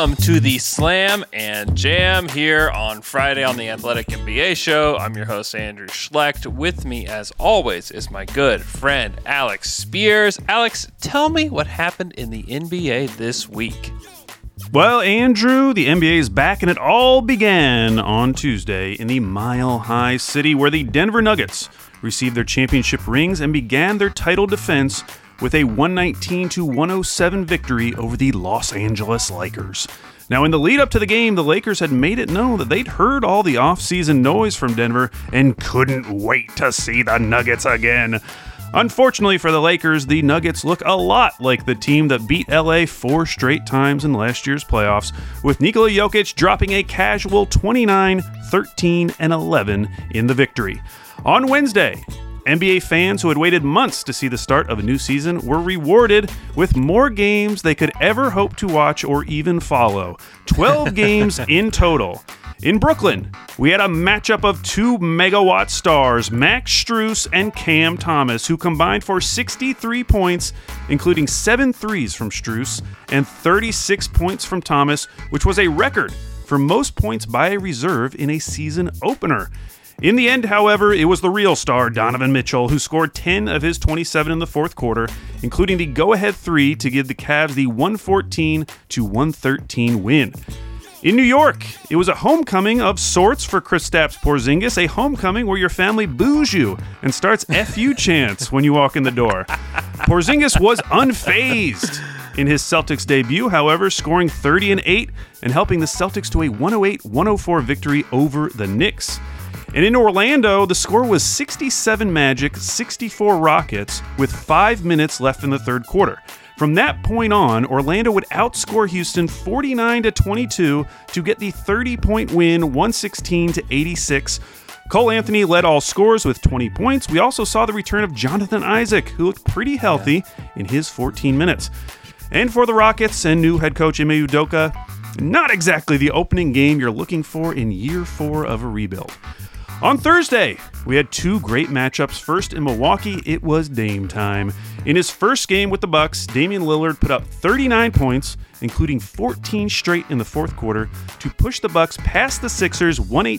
Welcome to the Slam and Jam here on Friday on the Athletic NBA Show. I'm your host, Andrew Schlecht. With me, as always, is my good friend, Alex Spears. Alex, tell me what happened in the NBA this week. Well, Andrew, the NBA is back, and it all began on Tuesday in the Mile High City, where the Denver Nuggets received their championship rings and began their title defense with a 119-107 victory over the Los Angeles Lakers. Now, in the lead-up to the game, the Lakers had made it known that they'd heard all the off-season noise from Denver and couldn't wait to see the Nuggets again. Unfortunately for the Lakers, the Nuggets look a lot like the team that beat LA 4 straight times in last year's playoffs, with Nikola Jokic dropping a casual 29, 13, and 11 in the victory. On Wednesday, NBA fans who had waited months to see the start of a new season were rewarded with more games they could ever hope to watch or even follow. 12 games in total. In Brooklyn, we had a matchup of two megawatt stars, Max Strus and Cam Thomas, who combined for 63 points, including 7 threes from Strus and 36 points from Thomas, which was a record for most points by a reserve in a season opener. In the end, however, it was the real star, Donovan Mitchell, who scored 10 of his 27 in the fourth quarter, including the go-ahead 3 to give the Cavs the 114-113 win. In New York, it was a homecoming of sorts for Kristaps Porzingis, a homecoming where your family boos you and starts FU chants when you walk in the door. Porzingis was unfazed in his Celtics debut, however, scoring 30 and 8 and helping the Celtics to a 108-104 victory over the Knicks. And in Orlando, the score was 67 Magic, 64 Rockets, with 5 minutes left in the third quarter. From that point on, Orlando would outscore Houston 49-22 to get the 30-point win, 116-86. Cole Anthony led all scorers with 20 points. We also saw the return of Jonathan Isaac, who looked pretty healthy in his 14 minutes. And for the Rockets and new head coach Ime Udoka, not exactly the opening game you're looking for in year 4 of a rebuild. On Thursday, we had 2 great matchups. First, in Milwaukee, it was Dame time. In his first game with the Bucks, Damian Lillard put up 39 points, including 14 straight in the fourth quarter, to push the Bucks past the Sixers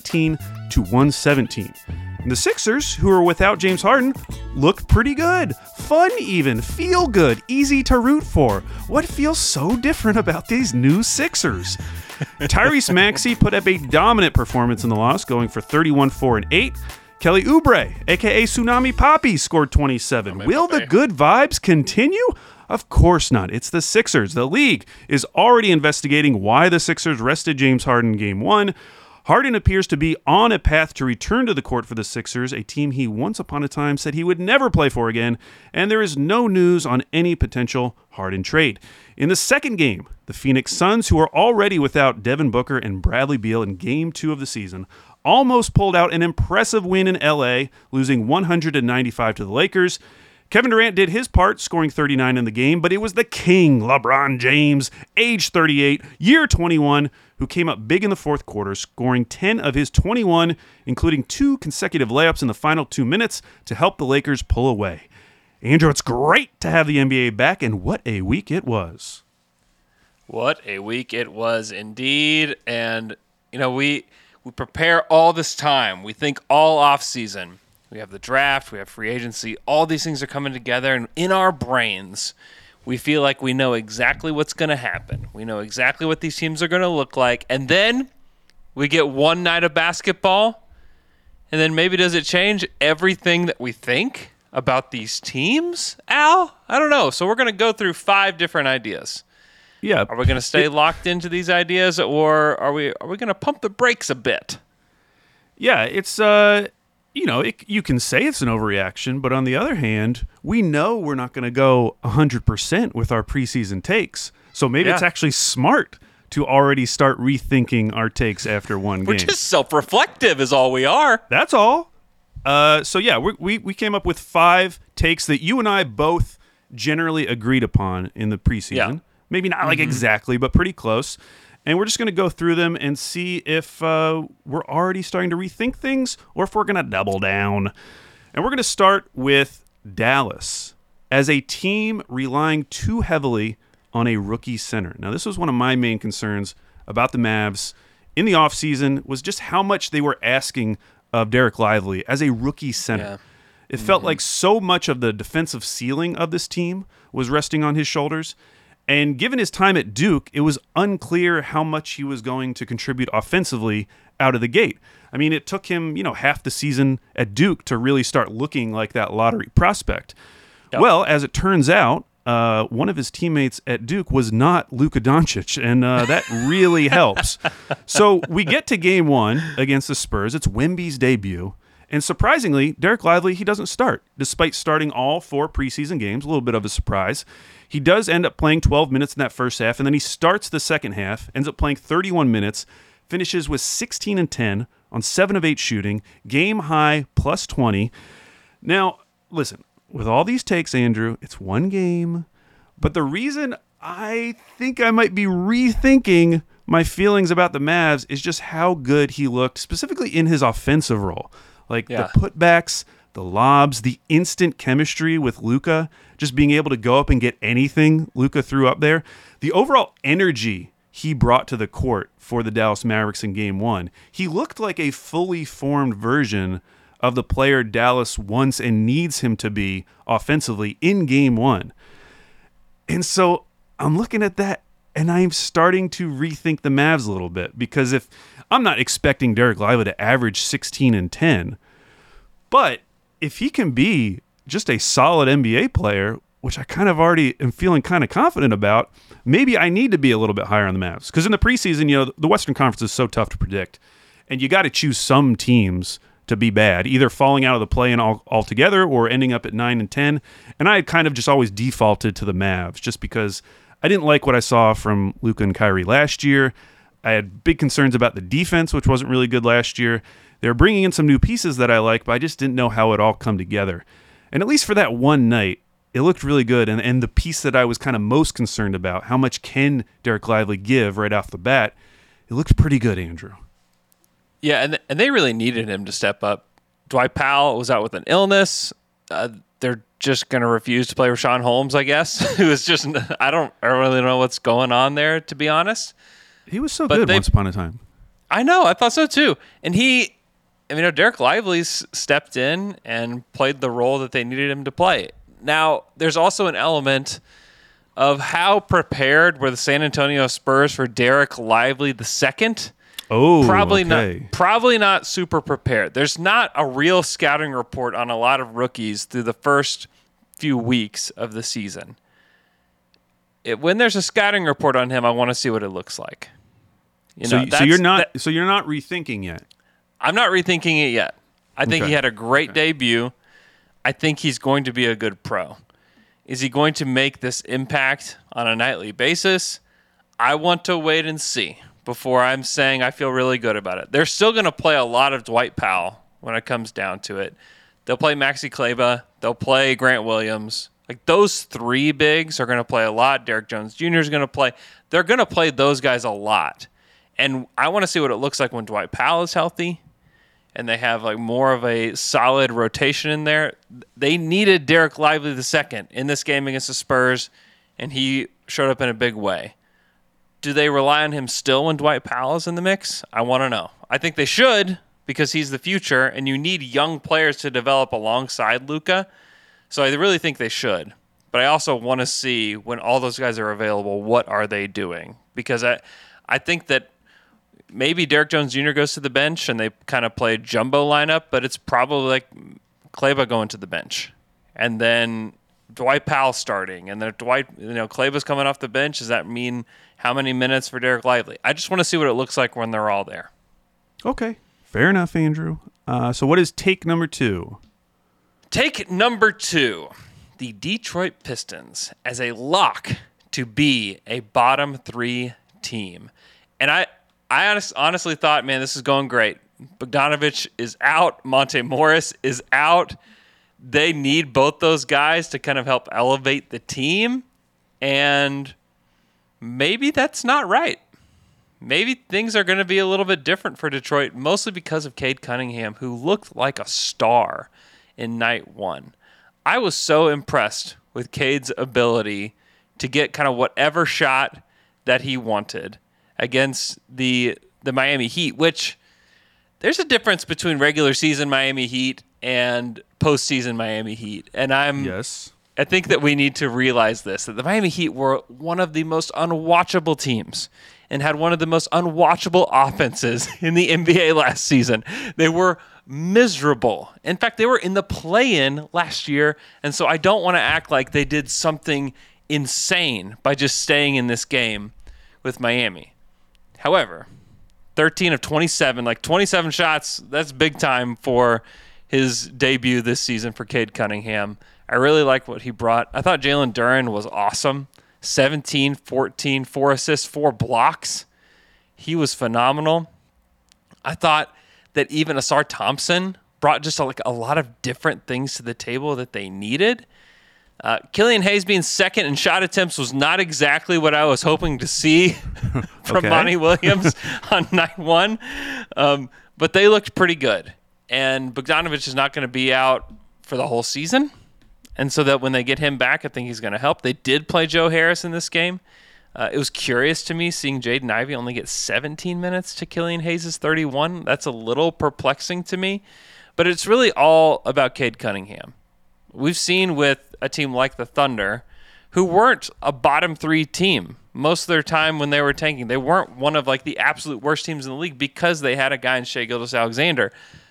118-117. And the Sixers, who are without James Harden, looked pretty good. Fun even, feel good, easy to root for. What feels so different about these new Sixers? Tyrese Maxey put up a dominant performance in the loss, going for 31, 4, and 8. Kelly Oubre, a.k.a. Tsunami Papi, scored 27. Will the good vibes continue? Of course not. It's the Sixers. The league is already investigating why the Sixers rested James Harden in Game 1. Harden appears to be on a path to return to the court for the Sixers, a team he once upon a time said he would never play for again, and there is no news on any potential Harden trade. In the second game, the Phoenix Suns, who are already without Devin Booker and Bradley Beal in Game 2 of the season, almost pulled out an impressive win in LA, losing 195 to the Lakers. Kevin Durant did his part, scoring 39 in the game, but it was the king, LeBron James, age 38, year 21, who came up big in the fourth quarter, scoring 10 of his 21, including 2 consecutive layups in the final 2 minutes to help the Lakers pull away. Andrew, it's great to have the NBA back, and what a week it was. What a week it was indeed. And, you know, we prepare all this time. We think all off season. We have the draft, we have free agency. All these things are coming together, and in our brains, we feel like we know exactly what's going to happen. We know exactly what these teams are going to look like. And then we get one night of basketball, and then maybe does it change everything that we think about these teams, Al? I don't know. So we're going to go through 5 different ideas. Yeah. Are we going to stay locked into these ideas, or are we going to pump the brakes a bit? Yeah, it's you can say it's an overreaction, but on the other hand, we know we're not going to go 100% with our preseason takes. So maybe it's actually smart to already start rethinking our takes after one game. We're just self-reflective is all we are. That's all. We came up with 5 takes that you and I both generally agreed upon in the preseason. Yeah. Maybe not like exactly, but pretty close. And we're just going to go through them and see if we're already starting to rethink things or if we're going to double down. And we're going to start with Dallas as a team relying too heavily on a rookie center. Now, this was one of my main concerns about the Mavs in the offseason, was just how much they were asking of Derek Lively as a rookie center. Yeah. It felt like so much of the defensive ceiling of this team was resting on his shoulders. And given his time at Duke, it was unclear how much he was going to contribute offensively out of the gate. I mean, it took him, half the season at Duke to really start looking like that lottery prospect. Yep. Well, as it turns out, one of his teammates at Duke was not Luka Doncic, and that really helps. So we get to game 1 against the Spurs. It's Wemby's debut. And surprisingly, Derek Lively, he doesn't start, despite starting all 4 preseason games. A little bit of a surprise. He does end up playing 12 minutes in that first half, and then he starts the second half, ends up playing 31 minutes, finishes with 16 and 10 on 7 of 8 shooting, game high plus 20. Now, listen, with all these takes, Andrew, it's one game, but the reason I think I might be rethinking my feelings about the Mavs is just how good he looked, specifically in his offensive role. Like the putbacks, the lobs, the instant chemistry with Luka, just being able to go up and get anything Luka threw up there. The overall energy he brought to the court for the Dallas Mavericks in Game 1. He looked like a fully formed version of the player Dallas wants and needs him to be offensively in Game 1. And so I'm looking at that, and I'm starting to rethink the Mavs a little bit, because if I'm not expecting Derek Lively to average 16 and 10, but if he can be just a solid NBA player, which I kind of already am feeling kind of confident about, maybe I need to be a little bit higher on the Mavs. Because in the preseason, the Western Conference is so tough to predict, and you got to choose some teams to be bad, either falling out of the play-in altogether or ending up at 9 and 10. And I had kind of just always defaulted to the Mavs just because I didn't like what I saw from Luka and Kyrie last year. I had big concerns about the defense, which wasn't really good last year. They were bringing in some new pieces that I like, but I just didn't know how it all come together. And at least for that one night, it looked really good. And the piece that I was kind of most concerned about, how much can Derek Lively give right off the bat, it looked pretty good, Andrew. Yeah, and they really needed him to step up. Dwight Powell was out with an illness. They're just going to refuse to play Rashawn Holmes, I guess, who is just, I don't really know what's going on there, to be honest. He was so good once upon a time. I know. I thought so, too. And Derek Lively's stepped in and played the role that they needed him to play. Now, there's also an element of how prepared were the San Antonio Spurs for Derek Lively II. Oh, probably not super prepared. There's not a real scouting report on a lot of rookies through the first few weeks of the season. When there's a scouting report on him, I want to see what it looks like. So you're not rethinking yet. I'm not rethinking it yet. I think he had a great debut. I think he's going to be a good pro. Is he going to make this impact on a nightly basis? I want to wait and see before I'm saying I feel really good about it. They're still going to play a lot of Dwight Powell when it comes down to it. They'll play Maxi Kleber. They'll play Grant Williams. Like, those 3 bigs are going to play a lot. Derek Jones Jr. is going to play. They're going to play those guys a lot. And I want to see what it looks like when Dwight Powell is healthy and they have like more of a solid rotation in there. They needed Derek Lively II in this game against the Spurs, and he showed up in a big way. Do they rely on him still when Dwight Powell is in the mix? I want to know. I think they should, because he's the future, and you need young players to develop alongside Luka. So I really think they should. But I also want to see, when all those guys are available, what are they doing? Because I think that maybe Derek Jones Jr. goes to the bench and they kind of play a jumbo lineup, but it's probably like Kleber going to the bench. And then Dwight Powell starting. And then Kleber's coming off the bench. Does that mean how many minutes for Derek Lively? I just want to see what it looks like when they're all there. Okay. Fair enough, Andrew. So what is take number 2? Take number 2. The Detroit Pistons as a lock to be a bottom 3 team. And I honestly thought, man, this is going great. Bogdanovich is out. Monte Morris is out. They need both those guys to kind of help elevate the team. And maybe that's not right. Maybe things are going to be a little bit different for Detroit, mostly because of Cade Cunningham, who looked like a star in night 1. I was so impressed with Cade's ability to get kind of whatever shot that he wanted against the Miami Heat, which there's a difference between regular season Miami Heat and postseason Miami Heat. And I think that we need to realize this, that the Miami Heat were one of the most unwatchable teams and had one of the most unwatchable offenses in the NBA last season. They were miserable. In fact, they were in the play-in last year, and so I don't want to act like they did something insane by just staying in this game with Miami. However, 13 of 27, like 27 shots, that's big time for his debut this season for Cade Cunningham. I really like what he brought. I thought Jalen Duren was awesome. 17, 14, 4 assists, 4 blocks. He was phenomenal. I thought that even Asar Thompson brought just a lot of different things to the table that they needed. Killian Hayes being second in shot attempts was not exactly what I was hoping to see from Monty Williams on night one, but they looked pretty good. And Bogdanović is not going to be out for the whole season, and so that when they get him back, I think he's going to help. They did play Joe Harris in this game. It was curious to me seeing Jaden Ivey only get 17 minutes to Killian Hayes' 31. That's a little perplexing to me, but it's really all about Cade Cunningham. We've seen with a team like the Thunder, who weren't a bottom 3 team most of their time when they were tanking. They weren't one of the absolute worst teams in the league because they had a guy in Shai Gilgeous-Alexander.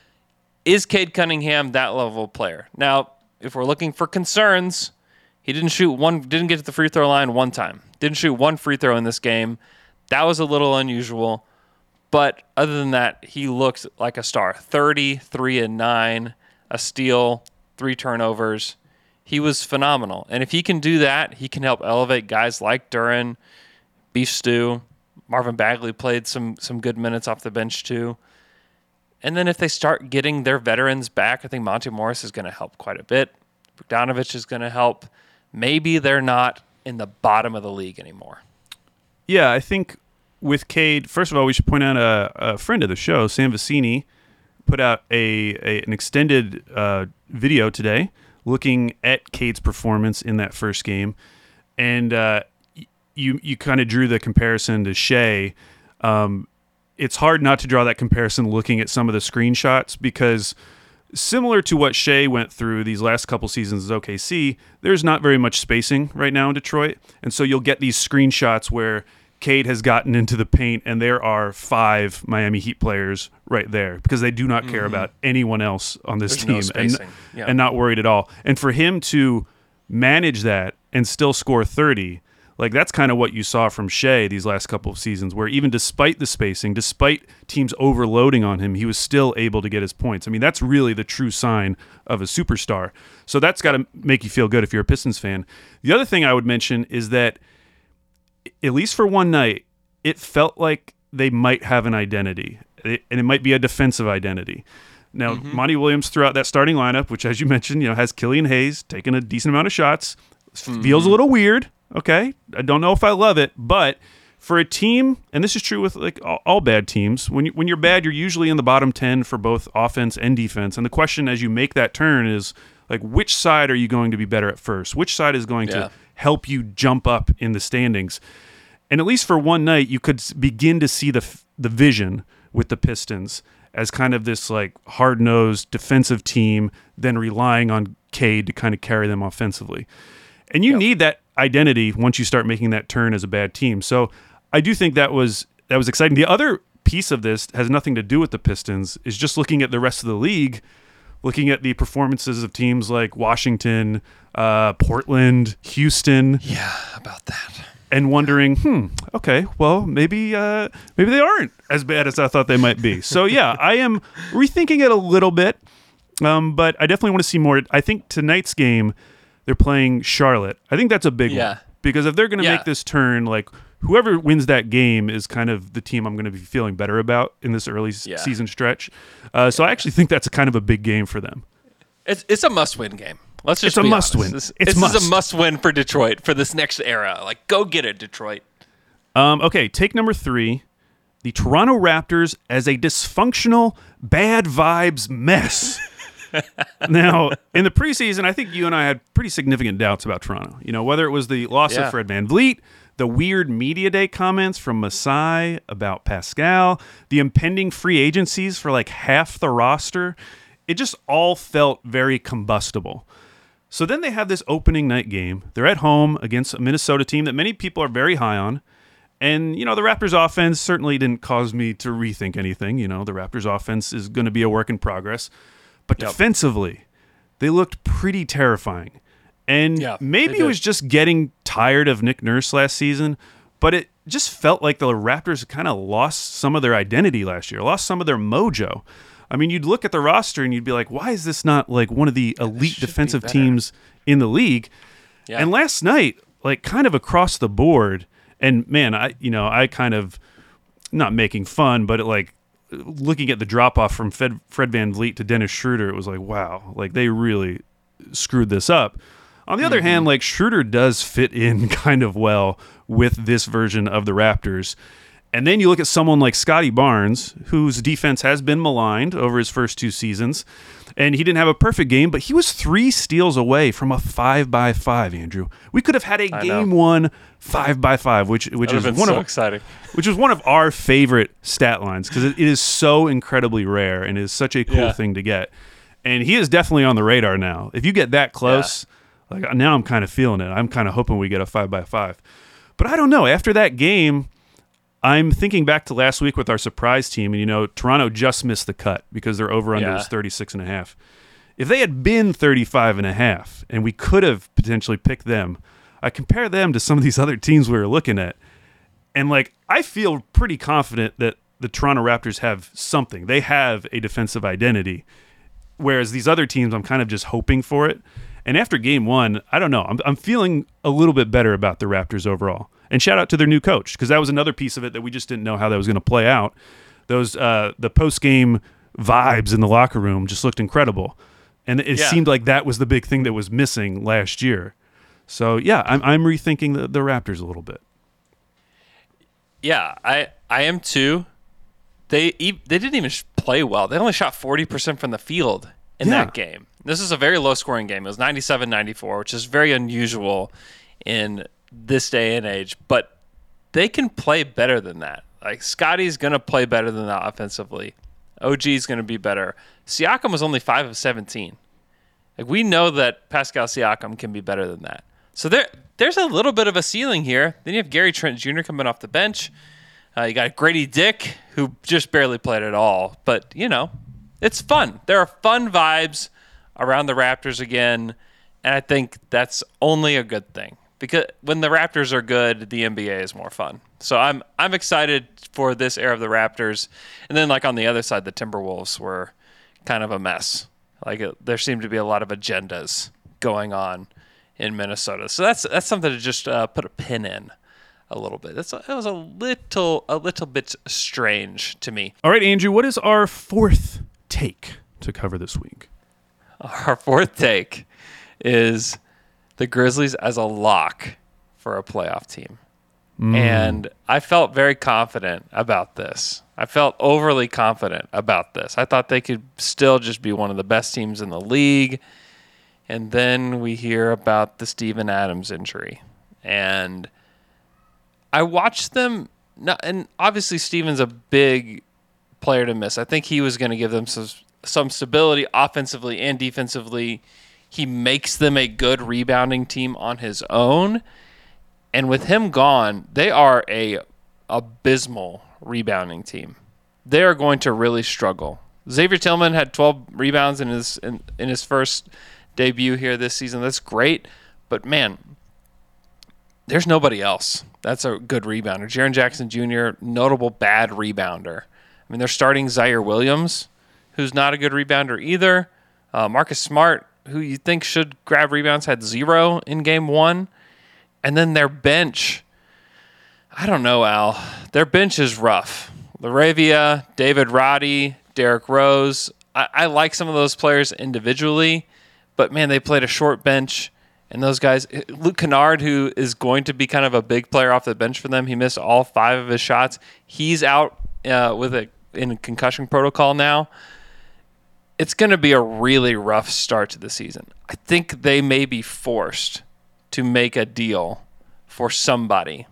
Is Cade Cunningham that level of player? Now, if we're looking for concerns, he didn't get to the free throw line one time. Didn't shoot one free throw in this game. That was a little unusual. But other than that, he looked like a star. 30, 3 and 9, a steal, 3 turnovers. He was phenomenal. And if he can do that, he can help elevate guys like Duren, Beef Stew. Marvin Bagley played some good minutes off the bench too. And then if they start getting their veterans back, I think Monte Morris is going to help quite a bit. Bogdanović is going to help. Maybe they're not in the bottom of the league anymore. Yeah, I think with Cade, first of all, we should point out a friend of the show, Sam Vecini, put out an extended video today looking at Cade's performance in that first game. And you kind of drew the comparison to Shai. It's hard not to draw that comparison looking at some of the screenshots because similar to what Shai went through these last couple seasons as OKC, there's not very much spacing right now in Detroit. And so you'll get these screenshots where Cade has gotten into the paint and there are 5 Miami Heat players right there because they do not care about anyone else on this team and not worried at all. And for him to manage that and still score 30, that's kind of what you saw from Shai these last couple of seasons, where even despite the spacing, despite teams overloading on him, he was still able to get his points. I mean, that's really the true sign of a superstar. So that's got to make you feel good if you're a Pistons fan. The other thing I would mention is that, at least for one night, it felt like they might have an identity, and it might be a defensive identity. Now, Monty Williams threw out that starting lineup, which, as you mentioned, has Killian Hayes taking a decent amount of shots. Feels a little weird. Okay, I don't know if I love it, but for a team, and this is true with all bad teams, when you're bad, you're usually in the bottom 10 for both offense and defense. And the question as you make that turn is, which side are you going to be better at first? Which side is going to help you jump up in the standings? And at least for one night, you could begin to see the vision with the Pistons as kind of this hard-nosed defensive team, then relying on Cade to kind of carry them offensively. And you need that identity once you start making that turn as a bad team. So I do think that was exciting. The other piece of this has nothing to do with the Pistons, is just looking at the rest of the league, looking at the performances of teams like Washington, Portland, Houston. Yeah, about that. And wondering, okay, well, maybe they aren't as bad as I thought they might be. So yeah, I am rethinking it a little bit, but I definitely want to see more. I think tonight's game, they're playing Charlotte. I think that's a big one. Because if they're going to make this turn, whoever wins that game is kind of the team I'm going to be feeling better about in this early season stretch. So I actually think that's kind of a big game for them. It's a must-win game. Let's just It's a be must-win. Honest. This is a must-win for Detroit for this next era. Go get it, Detroit. Okay, take number 3. The Toronto Raptors as a dysfunctional, bad vibes mess. Now, in the preseason, I think you and I had pretty significant doubts about Toronto. Whether it was the loss of Fred VanVleet, the weird media day comments from Masai about Pascal, the impending free agencies for like half the roster, it just all felt very combustible. So then they have this opening night game. They're at home against a Minnesota team that many people are very high on. And, the Raptors offense certainly didn't cause me to rethink anything. The Raptors offense is going to be a work in progress. But defensively, they looked pretty terrifying. And maybe it was just getting tired of Nick Nurse last season, but it just felt like the Raptors kind of lost some of their identity last year, lost some of their mojo. I mean, you'd look at the roster and you'd be like, why is this not like one of the elite defensive teams in the league? Yeah. And last night, like kind of across the board, and man, I kind of, not making fun, but looking at the drop off from Fred VanVleet to Dennis Schroeder, it was like, wow, like they really screwed this up. On the other hand, like Schroeder does fit in kind of well with this version of the Raptors. And then you look at someone like Scotty Barnes, whose defense has been maligned over his first 2 seasons. And he didn't have a perfect game, but he was 3 steals away from a 5x5, Andrew. We could have had a game 1 5x5, which is exciting. Which is one of our favorite stat lines because it is so incredibly rare and is such a cool thing to get. And he is definitely on the radar now. If you get that close, like now I'm kind of feeling it. I'm kind of hoping we get a 5x5. But I don't know. After that game, I'm thinking back to last week with our surprise team, and Toronto just missed the cut because their over-under was 36.5. If they had been 35.5 and we could have potentially picked them, I compare them to some of these other teams we were looking at, and I feel pretty confident that the Toronto Raptors have something. They have a defensive identity, whereas these other teams, I'm kind of just hoping for it. And after game 1, I don't know. I'm feeling a little bit better about the Raptors overall. And shout out to their new coach, because that was another piece of it that we just didn't know how that was going to play out. Those the post-game vibes in the locker room just looked incredible. And it seemed like that was the big thing that was missing last year. So, I'm rethinking the Raptors a little bit. Yeah, I am too. They didn't even play well. They only shot 40% from the field in that game. This is a very low-scoring game. It was 97-94, which is very unusual in this day and age. But they can play better than that. Like, Scotty's going to play better than that offensively. OG's going to be better. Siakam was only 5 of 17. Like, we know that Pascal Siakam can be better than that. So there's a little bit of a ceiling here. Then you have Gary Trent Jr. coming off the bench. You got Grady Dick, who just barely played at all. But, it's fun. There are fun vibes around the Raptors again, and I think that's only a good thing. Because when the Raptors are good, the NBA is more fun. So I'm excited for this era of the Raptors. And then, on the other side, the Timberwolves were kind of a mess. There seemed to be a lot of agendas going on in Minnesota. So that's something to just put a pin in a little bit. It was a little bit strange to me. All right, Andrew, what is our 4th take to cover this week? Our 4th take is the Grizzlies as a lock for a playoff team. And I felt very confident about this. I felt overly confident about this. I thought they could still just be one of the best teams in the league. And then we hear about the Steven Adams injury. And I watched them, and obviously Steven's a big player to miss. I think he was going to give them some stability offensively and defensively. He makes them a good rebounding team on his own. And with him gone, they are a abysmal rebounding team. They are going to really struggle. Xavier Tillman had 12 rebounds in his first debut here this season. That's great. But, man, there's nobody else that's a good rebounder. Jaren Jackson Jr., notable bad rebounder. I mean, they're starting Zaire Williams, who's not a good rebounder either. Marcus Smart, who you think should grab rebounds, had 0 in game 1. And then their bench, I don't know, Al. Their bench is rough. Laravia, David Roddy, Derrick Rose. I like some of those players individually, but, man, they played a short bench. And those guys, Luke Kennard, who is going to be kind of a big player off the bench for them, he missed all 5 of his shots. He's out in concussion protocol now. it's going to be a really rough start to the season. I think they may be forced to make a deal for somebody.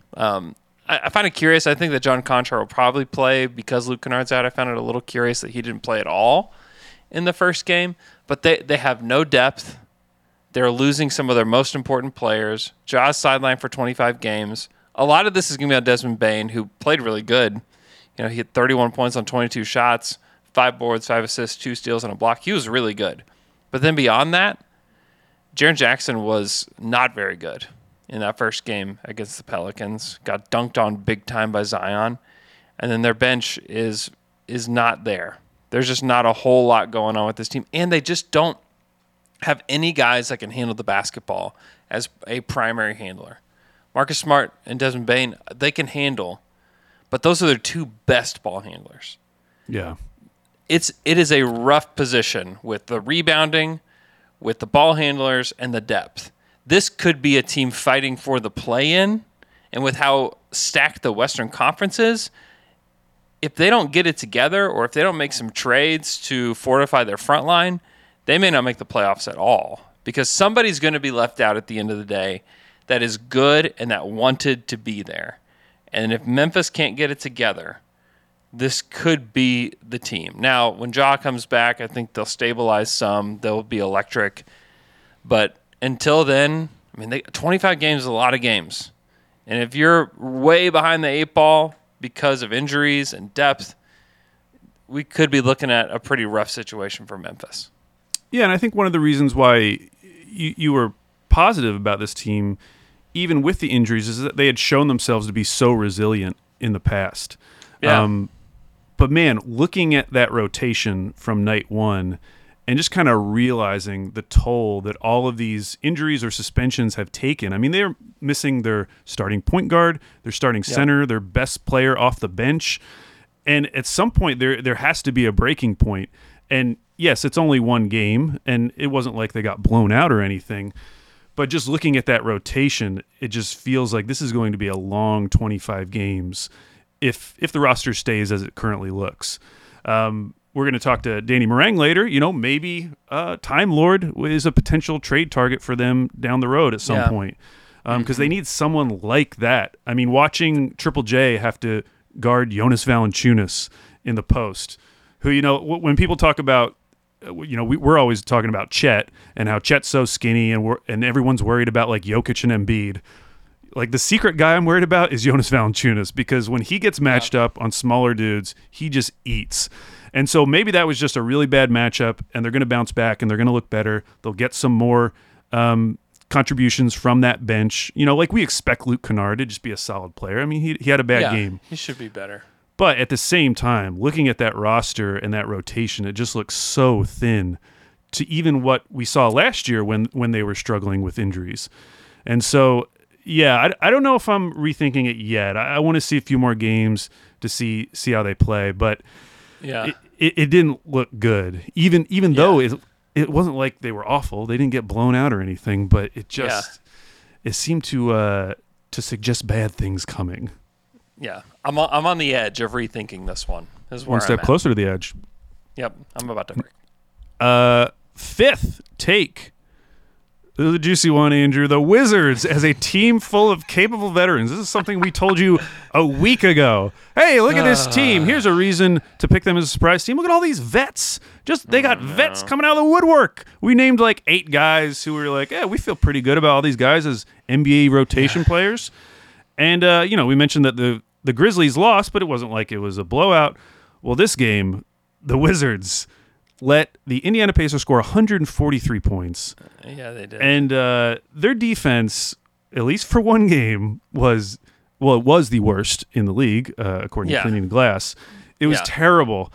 I find it curious. I think that John Conchar will probably play because Luke Kennard's out. I found it a little curious that he didn't play at all in the first game. But they have no depth. They're losing some of their most important players. Ja's sidelined for 25 games. A lot of this is going to be on Desmond Bane, who played really good. You know, he had 31 points on 22 shots, 5 boards, 5 assists, 2 steals, and a block. He was really good. But then beyond that, Jaren Jackson was not very good in that first game against the Pelicans. Got dunked on big time by Zion. And then their bench is not there. There's just not a whole lot going on with this team. And they just don't have any guys that can handle the basketball as a primary handler. Marcus Smart and Desmond Bane, they can handle, but those are their 2 best ball handlers. Yeah. It is a rough position with the rebounding, with the ball handlers, and the depth. This could be a team fighting for the play-in, and with how stacked the Western Conference is, if they don't get it together or if they don't make some trades to fortify their front line, they may not make the playoffs at all because somebody's going to be left out at the end of the day that is good and that wanted to be there. And if Memphis can't get it together, this could be the team. Now, when Ja comes back, I think they'll stabilize some. They'll be electric. But until then, I mean, 25 games is a lot of games. And if you're way behind the 8 ball because of injuries and depth, we could be looking at a pretty rough situation for Memphis. Yeah, and I think one of the reasons why you were positive about this team, even with the injuries, is that they had shown themselves to be so resilient in the past. Yeah. But man, looking at that rotation from night one and just kind of realizing the toll that all of these injuries or suspensions have taken. I mean, they're missing their starting point guard, their starting center, their best player off the bench. And at some point, there has to be a breaking point. And yes, it's only one game, and it wasn't like they got blown out or anything. But just looking at that rotation, it just feels like this is going to be a long 25 games if the roster stays as it currently looks. We're going to talk to Danny Meringue later. You know, maybe Time Lord is a potential trade target for them down the road at some point because they need someone like that. I mean, watching Triple J have to guard Jonas Valanciunas in the post, who, you know, when people talk about, you know, we're always talking about Chet and how Chet's so skinny and everyone's worried about like Jokic and Embiid. Like the secret guy I'm worried about is Jonas Valanciunas because when he gets matched up on smaller dudes, he just eats. And so maybe that was just a really bad matchup, and they're going to bounce back, and they're going to look better. They'll get some more contributions from that bench. You know, like we expect Luke Kennard to just be a solid player. I mean, he had a bad game. He should be better. But at the same time, looking at that roster and that rotation, it just looks so thin to even what we saw last year when they were struggling with injuries. And so, yeah, I don't know if I'm rethinking it yet. I want to see a few more games to see how they play, but yeah, it didn't look good. Even though it wasn't like they were awful. They didn't get blown out or anything, but it just it seemed to suggest bad things coming. Yeah, I'm on the edge of rethinking this one. This is where One step closer to the edge. Yep, I'm about to break. Fifth take. This is the juicy one, Andrew. The Wizards as a team full of capable veterans. This is something we told you a week ago. Hey, look at this team. Here's a reason to pick them as a surprise team. Look at all these vets. They got vets coming out of the woodwork. We named like 8 guys who were like, yeah, we feel pretty good about all these guys as NBA rotation players. And, you know, we mentioned that the Grizzlies lost, but it wasn't like it was a blowout. Well, this game, the Wizards let the Indiana Pacers score 143 points. Yeah, they did. And their defense, at least for one game, was the worst in the league, according to Cleaning the Glass. It was terrible.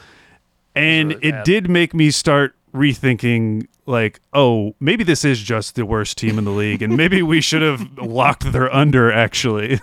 And it did make me start rethinking, like, oh, maybe this is just the worst team in the league, and maybe we should have locked their under, actually.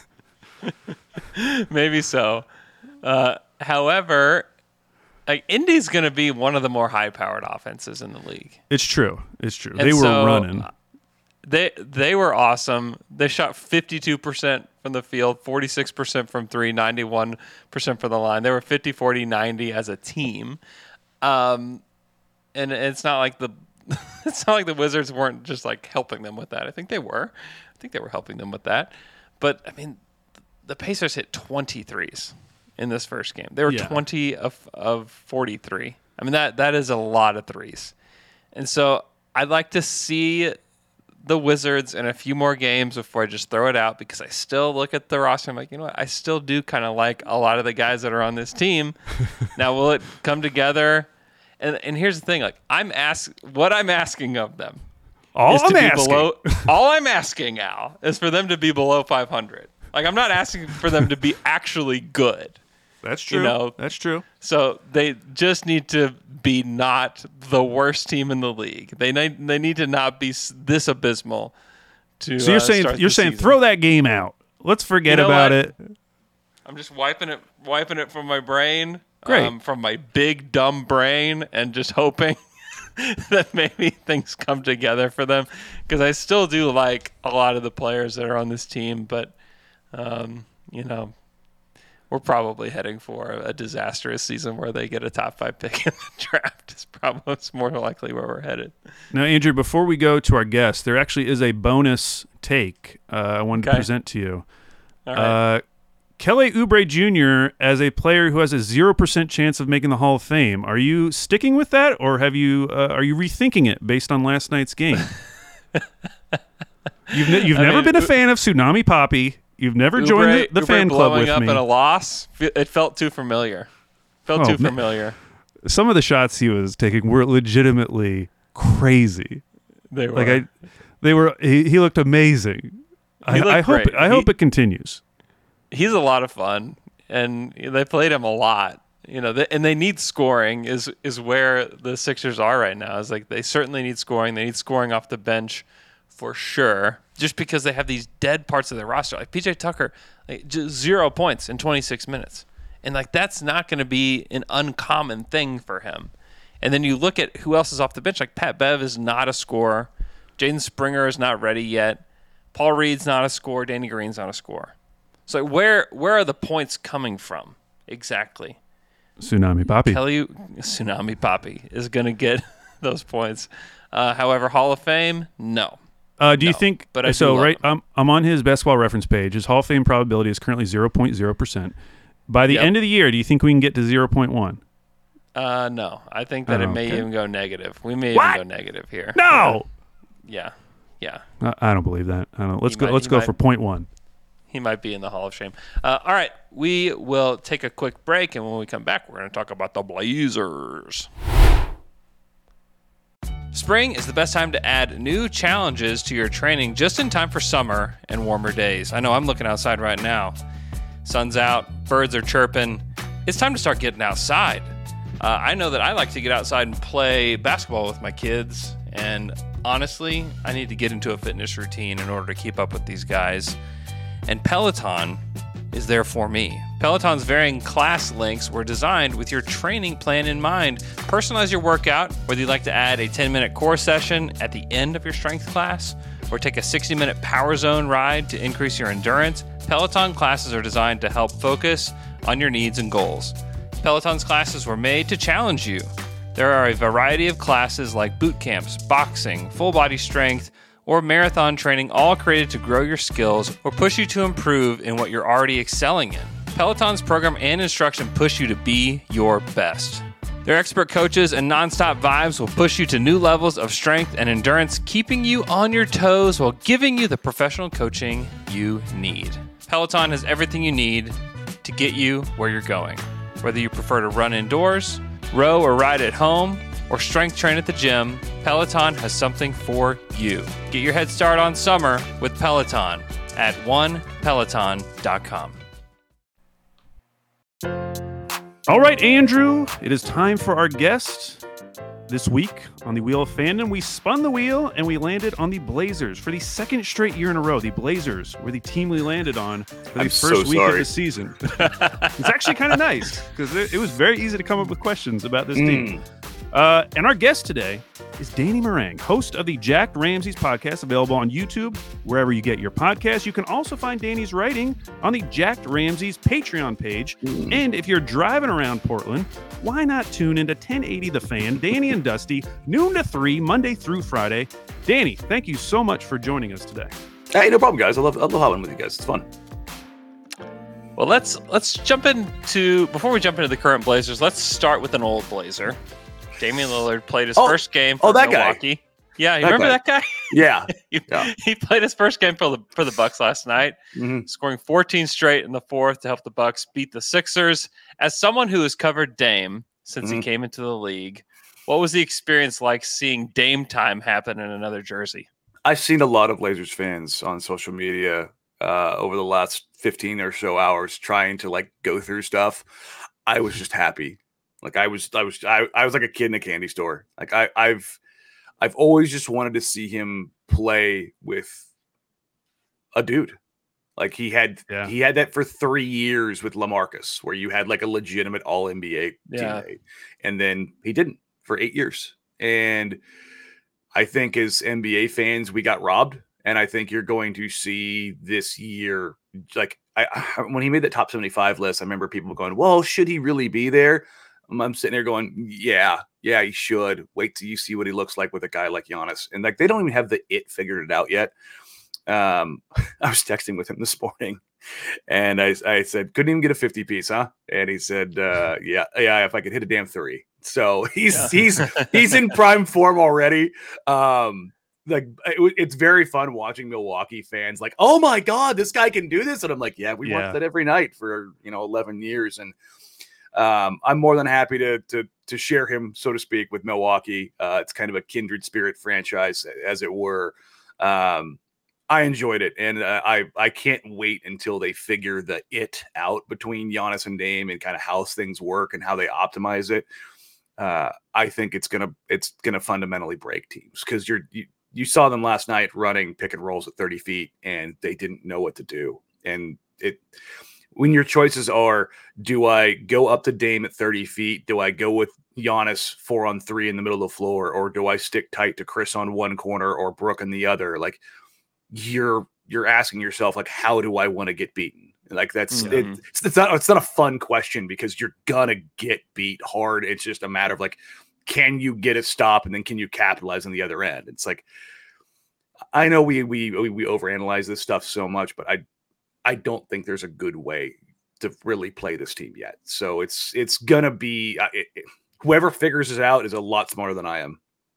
Maybe so. However, like, Indy's going to be one of the more high-powered offenses in the league. It's true. And they were running. They were awesome. They shot 52% from the field, 46% from 3, 91% from the line. They were 50, 40, 90 as a team. and it's not like the Wizards weren't just like helping them with that. I think they were. I think they were helping them with that. But I mean, the Pacers hit 20 threes in this first game. They were 20 of 43. I mean, that is a lot of threes. And so I'd like to see the Wizards in a few more games before I just throw it out, because I still look at the roster. I'm like, you know what? I still do kind of like a lot of the guys that are on this team. Now, will it come together? And here's the thing: like what I'm asking of them. All I'm asking, Al, is for them to be below 500. Like, I'm not asking for them to be actually good. That's true. That's true. So they just need to be not the worst team in the league. They need to not be this abysmal. So you're saying throw that game out. Let's forget about it. I'm just wiping it from my brain. Great. From my big dumb brain, and just hoping that maybe things come together for them, because I still do like a lot of the players that are on this team, but we're probably heading for a disastrous season where they get a top 5 pick in the draft. It's more likely where we're headed. Now, Andrew, before we go to our guest, there actually is a bonus take I wanted to present to you. All right. Kelly Oubre Jr. as a player who has a 0% chance of making the Hall of Fame. Are you sticking with that, or are you rethinking it based on last night's game? You've never been a fan of Tsunami Papi. You've never joined the fan club with me. Blowing up in a loss, it felt too familiar. Familiar. Some of the shots he was taking were legitimately crazy. They were. He looked amazing. I hope it continues. He's a lot of fun, and they played him a lot. And they need scoring. Is where the Sixers are right now. Is like they certainly need scoring. They need scoring off the bench for sure. Just because they have these dead parts of their roster, like PJ Tucker, just 0 points in 26 minutes, and like that's not going to be an uncommon thing for him. And then you look at who else is off the bench. Like Pat Bev is not a scorer. Jaden Springer is not ready yet. Paul Reed's not a scorer. Danny Green's not a scorer. So where are the points coming from exactly? Tsunami Papi. Tsunami Papi is going to get those points. However, Hall of Fame, no. Do you think? But I'm on his basketball reference page. His Hall of Fame probability is currently 0.0%. By the end of the year, do you think we can get to 0.1? No. I think that it may even go negative. We may even go negative here. No. Yeah. I don't believe that. I don't. Let's go for 0.1. He might be in the Hall of Shame. All right, we will take a quick break, and when we come back, we're going to talk about the Blazers. Spring is the best time to add new challenges to your training just in time for summer and warmer days. I know I'm looking outside right now. Sun's out, birds are chirping. It's time to start getting outside. I know that I like to get outside and play basketball with my kids, and honestly, I need to get into a fitness routine in order to keep up with these guys. And Peloton is there for me. Peloton's varying class links were designed with your training plan in mind. Personalize your workout, whether you'd like to add a 10-minute core session at the end of your strength class or take a 60-minute power zone ride to increase your endurance. Peloton classes are designed to help focus on your needs and goals. Peloton's classes were made to challenge you. There are a variety of classes like boot camps, boxing, full body strength, or marathon training, all created to grow your skills or push you to improve in what you're already excelling in. Peloton's program and instruction push you to be your best. Their expert coaches and nonstop vibes will push you to new levels of strength and endurance, keeping you on your toes while giving you the professional coaching you need. Peloton has everything you need to get you where you're going. Whether you prefer to run indoors, row or ride at home, or strength train at the gym, Peloton has something for you. Get your head start on summer with Peloton at onepeloton.com. All right, Andrew, it is time for our guest. This week on the Wheel of Fandom, we spun the wheel and we landed on the Blazers. For the second straight year in a row, the Blazers were the team we landed on for the first week of the season. It's actually kind of nice because it was very easy to come up with questions about this team. And our guest today is Danny Meringue, host of the Jacked Ramsays podcast, available on YouTube, wherever you get your podcasts. You can also find Danny's writing on the Jacked Ramsays Patreon page. And if you're driving around Portland, why not tune into 1080 The Fan, Danny and Dusty, noon to 3, Monday through Friday. Danny, thank you so much for joining us today. Hey, no problem, guys. I love hopping with you guys. It's fun. Well, let's jump into, before we jump into the current Blazers, let's start with an old Blazer. Damian Lillard played his first game for Milwaukee. Guy. Yeah, you remember that guy? Yeah. He played his first game for the Bucks last night, scoring 14 straight in the fourth to help the Bucks beat the Sixers. As someone who has covered Dame since he came into the league, what was the experience like seeing Dame time happen in another jersey? I've seen a lot of Blazers fans on social media over the last 15 or so hours trying to like go through stuff. I was just happy. Like I was like a kid in a candy store. Like I've always just wanted to see him play with a dude. Like he had that for 3 years with LaMarcus, where you had like a legitimate all NBA teammate. And then he didn't for 8 years. And I think as NBA fans, we got robbed. And I think you're going to see this year, like when he made that top 75 list, I remember people going, well, should he really be there? I'm sitting there going, yeah, he should. Wait till you see what he looks like with a guy like Giannis. And like, they don't even have the it figured it out yet. I was texting with him this morning and I said, couldn't even get a 50 piece, huh? And he said, yeah, if I could hit a damn 3. So he's in prime form already. Like it's very fun watching Milwaukee fans like, oh my God, this guy can do this. And I'm like, yeah, we watch that every night for 11 years. And I'm more than happy to share him, so to speak, with Milwaukee. It's kind of a kindred spirit franchise, as it were. I enjoyed it, and I can't wait until they figure the it out between Giannis and Dame and kind of how things work and how they optimize it. I think it's gonna fundamentally break teams, because you saw them last night running pick and rolls at 30 feet, and they didn't know what to do. And when your choices are, do I go up to Dame at 30 feet? Do I go with Giannis 4-on-3 in the middle of the floor? Or do I stick tight to Chris on one corner or Brook in the other? Like you're asking yourself, like, how do I want to get beaten? Like it's not a fun question, because you're gonna get beat hard. It's just a matter of like, can you get a stop, and then can you capitalize on the other end? It's like, I know we overanalyze this stuff so much, but I don't think there's a good way to really play this team yet. So it's gonna be whoever figures this out is a lot smarter than I am.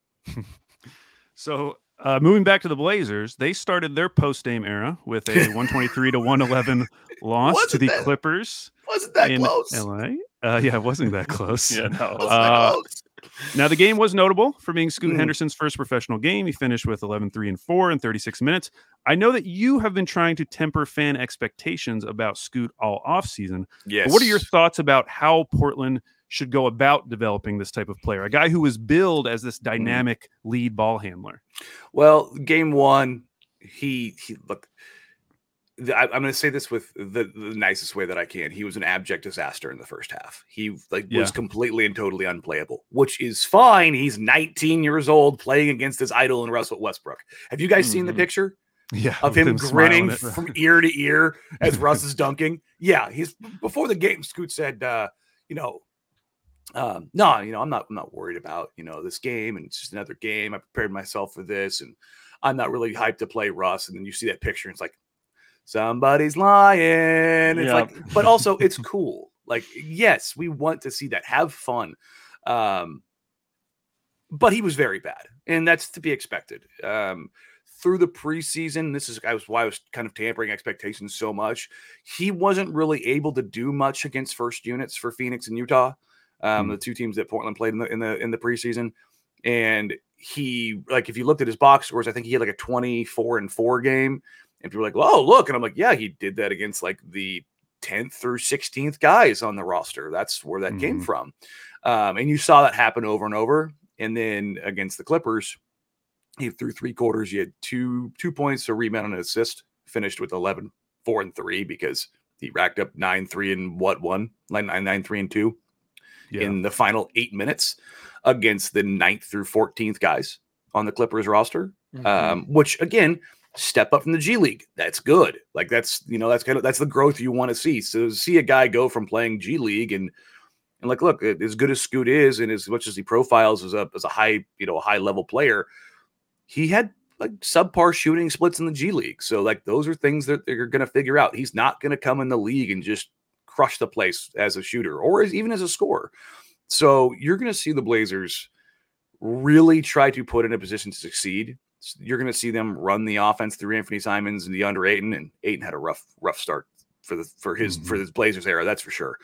So moving back to the Blazers, they started their post-Dame era with a 123-111 loss to the Clippers. Wasn't that close? LA. Yeah, it wasn't that close. Yeah, no. Close. Now, the game was notable for being Scoot Henderson's first professional game. He finished with 11-3-4 in 36 minutes. I know that you have been trying to temper fan expectations about Scoot all offseason. Yes. But what are your thoughts about how Portland should go about developing this type of player, a guy who was billed as this dynamic lead ball handler? Well, game one, he look. I'm going to say this with the nicest way that I can. He was an abject disaster in the first half. He was completely and totally unplayable, which is fine. He's 19 years old playing against his idol in Russell Westbrook. Have you guys seen the picture? Yeah, of him grinning from ear to ear as Russ is dunking? Yeah, he's before the game. Scoot said, no, I'm not worried about this game, and it's just another game. I prepared myself for this, and I'm not really hyped to play Russ. And then you see that picture, and it's like, somebody's lying. It's like, but also it's cool. Like, yes, we want to see that. Have fun. But he was very bad, and that's to be expected. Through the preseason, this is why I was kind of tampering expectations so much. He wasn't really able to do much against first units for Phoenix and Utah, the two teams that Portland played in the preseason. And he, like, if you looked at his box scores, I think he had like a 24-4 game. And people were like, "Oh, look!" And I'm like, "Yeah, he did that against like the 10th through 16th guys on the roster. That's where that came from." And you saw that happen over and over. And then against the Clippers, he threw 3 quarters. He had two points, a rebound, and an assist. Finished with 11, 4-3 because he racked up 9-3 and 1, 9-3 and 2. in the final 8 minutes against the 9th through 14th guys on the Clippers roster, which again, step up from the G League. That's good. Like that's the growth you want to see. So to see a guy go from playing G League and like, look, as good as Scoot is, and as much as he profiles as a high, a high level player, he had like subpar shooting splits in the G League. So like those are things that they're going to figure out. He's not going to come in the league and just crush the place as a shooter or even as a scorer. So you're going to see the Blazers really try to put in a position to succeed. You're going to see them run the offense through Anthony Simons and DeAndre Ayton, and Ayton had a rough start for his Blazers era, that's for sure.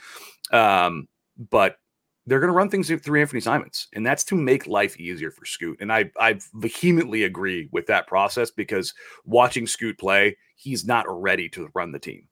But they're going to run things through Anthony Simons, and that's to make life easier for Scoot. And I vehemently agree with that process because watching Scoot play, he's not ready to run the team.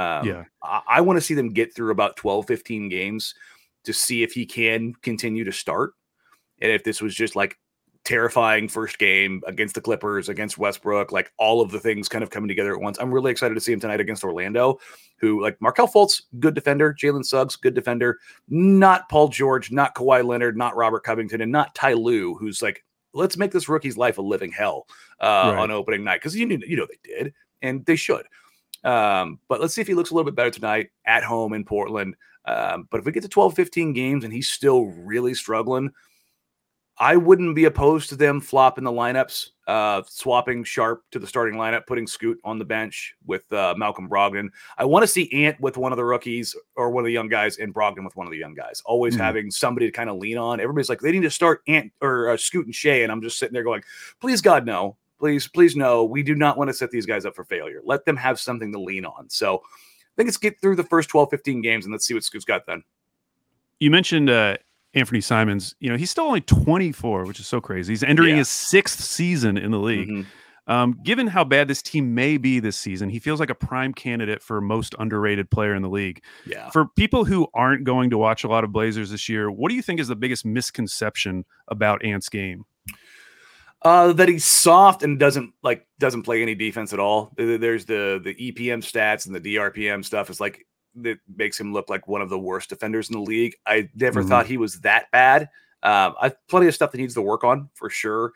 I want to see them get through about 12, 15 games to see if he can continue to start. And if this was just like terrifying first game against the Clippers, against Westbrook, like all of the things kind of coming together at once. I'm really excited to see him tonight against Orlando, who like Markelle Fultz, good defender, Jalen Suggs, good defender, not Paul George, not Kawhi Leonard, not Robert Covington, and not Ty Lue, who's like, let's make this rookie's life a living hell on opening night. Cause you know, they did, and they should. But let's see if he looks a little bit better tonight at home in Portland. But if we get to 12, 15 games and he's still really struggling, I wouldn't be opposed to them flopping the lineups, swapping Sharp to the starting lineup, putting Scoot on the bench with Malcolm Brogdon. I want to see Ant with one of the rookies or one of the young guys and Brogdon with one of the young guys, always having somebody to kind of lean on. Everybody's like, they need to start Ant or Scoot and Shea. And I'm just sitting there going, please, God, no. Please, no. We do not want to set these guys up for failure. Let them have something to lean on. So I think let's get through the first 12, 15 games and let's see what Scoot's got then. You mentioned Anthony Simons, he's still only 24, which is so crazy. He's entering his 6th season in the league. Given how bad this team may be this season, he feels like a prime candidate for most underrated player in the league. Yeah. For people who aren't going to watch a lot of Blazers this year, what do you think is the biggest misconception about Ant's game? That he's soft and doesn't play any defense at all. There's the EPM stats and the DRPM stuff. It's like, that makes him look like one of the worst defenders in the league. I never thought he was that bad. I've plenty of stuff that needs to work on for sure.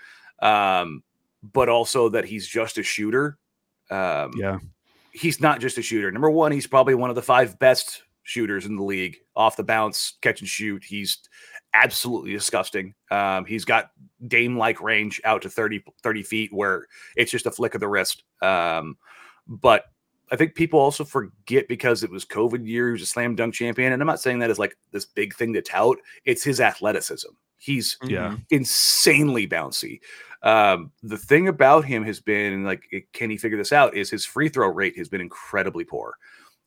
But also that he's just a shooter. He's not just a shooter. Number one, he's probably one of the 5 best shooters in the league off the bounce, catch and shoot. He's absolutely disgusting. He's got Dame-like range out to 30 feet where it's just a flick of the wrist. But I think people also forget because it was COVID year. He was a slam dunk champion. And I'm not saying that as like this big thing to tout. It's his athleticism. He's insanely bouncy. The thing about him has been like, can he figure this out? Is his free throw rate has been incredibly poor.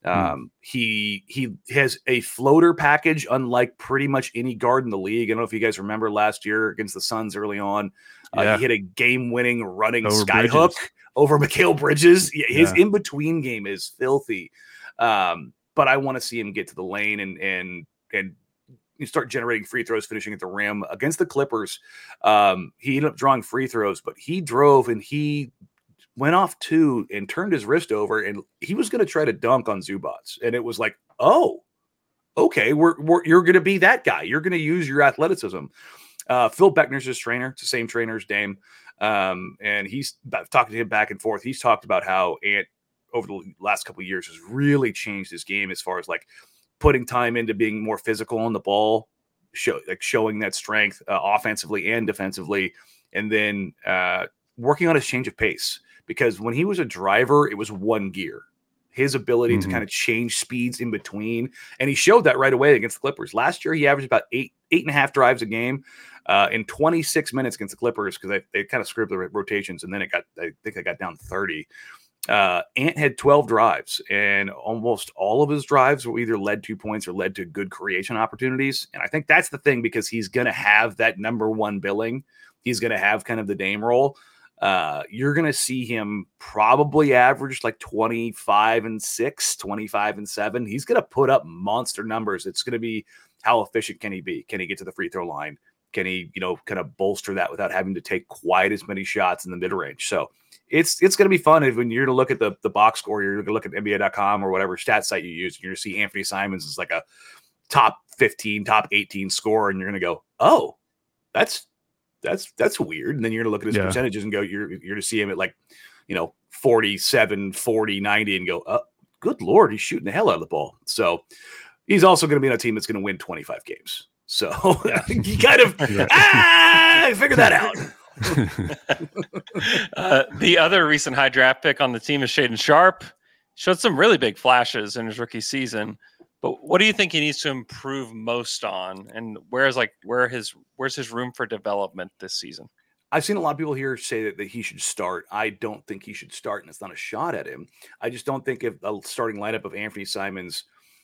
He has a floater package, unlike pretty much any guard in the league. I don't know if you guys remember last year against the Suns early on, he hit a game-winning running over skyhook over Mikal Bridges. His in-between game is filthy. But I want to see him get to the lane and you start generating free throws, finishing at the rim against the Clippers. He ended up drawing free throws, but he drove and he went off 2 and turned his wrist over, and he was going to try to dunk on Zubats. And it was like, oh, okay, you're going to be that guy. You're going to use your athleticism. Phil Beckner's his trainer. It's the same trainer as Dame. And he's talking to him back and forth. He's talked about how Ant over the last couple of years has really changed his game as far as like putting time into being more physical on the ball, showing that strength offensively and defensively, and then working on his change of pace. Because when he was a driver, it was one gear. His ability to kind of change speeds in between. And he showed that right away against the Clippers. Last year, he averaged about 8.5 drives a game in 26 minutes against the Clippers because they kind of screwed the rotations. And then I think they got down 30. Ant had 12 drives, and almost all of his drives were either led to points or led to good creation opportunities. And I think that's the thing, because he's going to have that number one billing. He's going to have kind of the Dame role. You're going to see him probably average like 25-6, 25-7. He's going to put up monster numbers. It's going to be how efficient can he be? Can he get to the free throw line? Can he, kind of bolster that without having to take quite as many shots in the mid range? So it's going to be fun. And when you're to look at the box score, you're going to look at NBA.com or whatever stat site you use, you're going to see Anthony Simons is like a top 15, top 18 scorer, and you're going to go, oh, that's weird. And then you're going to look at his percentages and go, you're to see him at like, 47, 40, 90 and go, oh, good Lord, he's shooting the hell out of the ball. So he's also going to be on a team that's going to win 25 games. So you kind of figure that out. The other recent high draft pick on the team is Shaedon Sharpe. Showed some really big flashes in his rookie season. But what do you think he needs to improve most on? And where's his room for development this season? I've seen a lot of people here say that he should start. I don't think he should start, and it's not a shot at him. I just don't think if a starting lineup of Anthony Simons,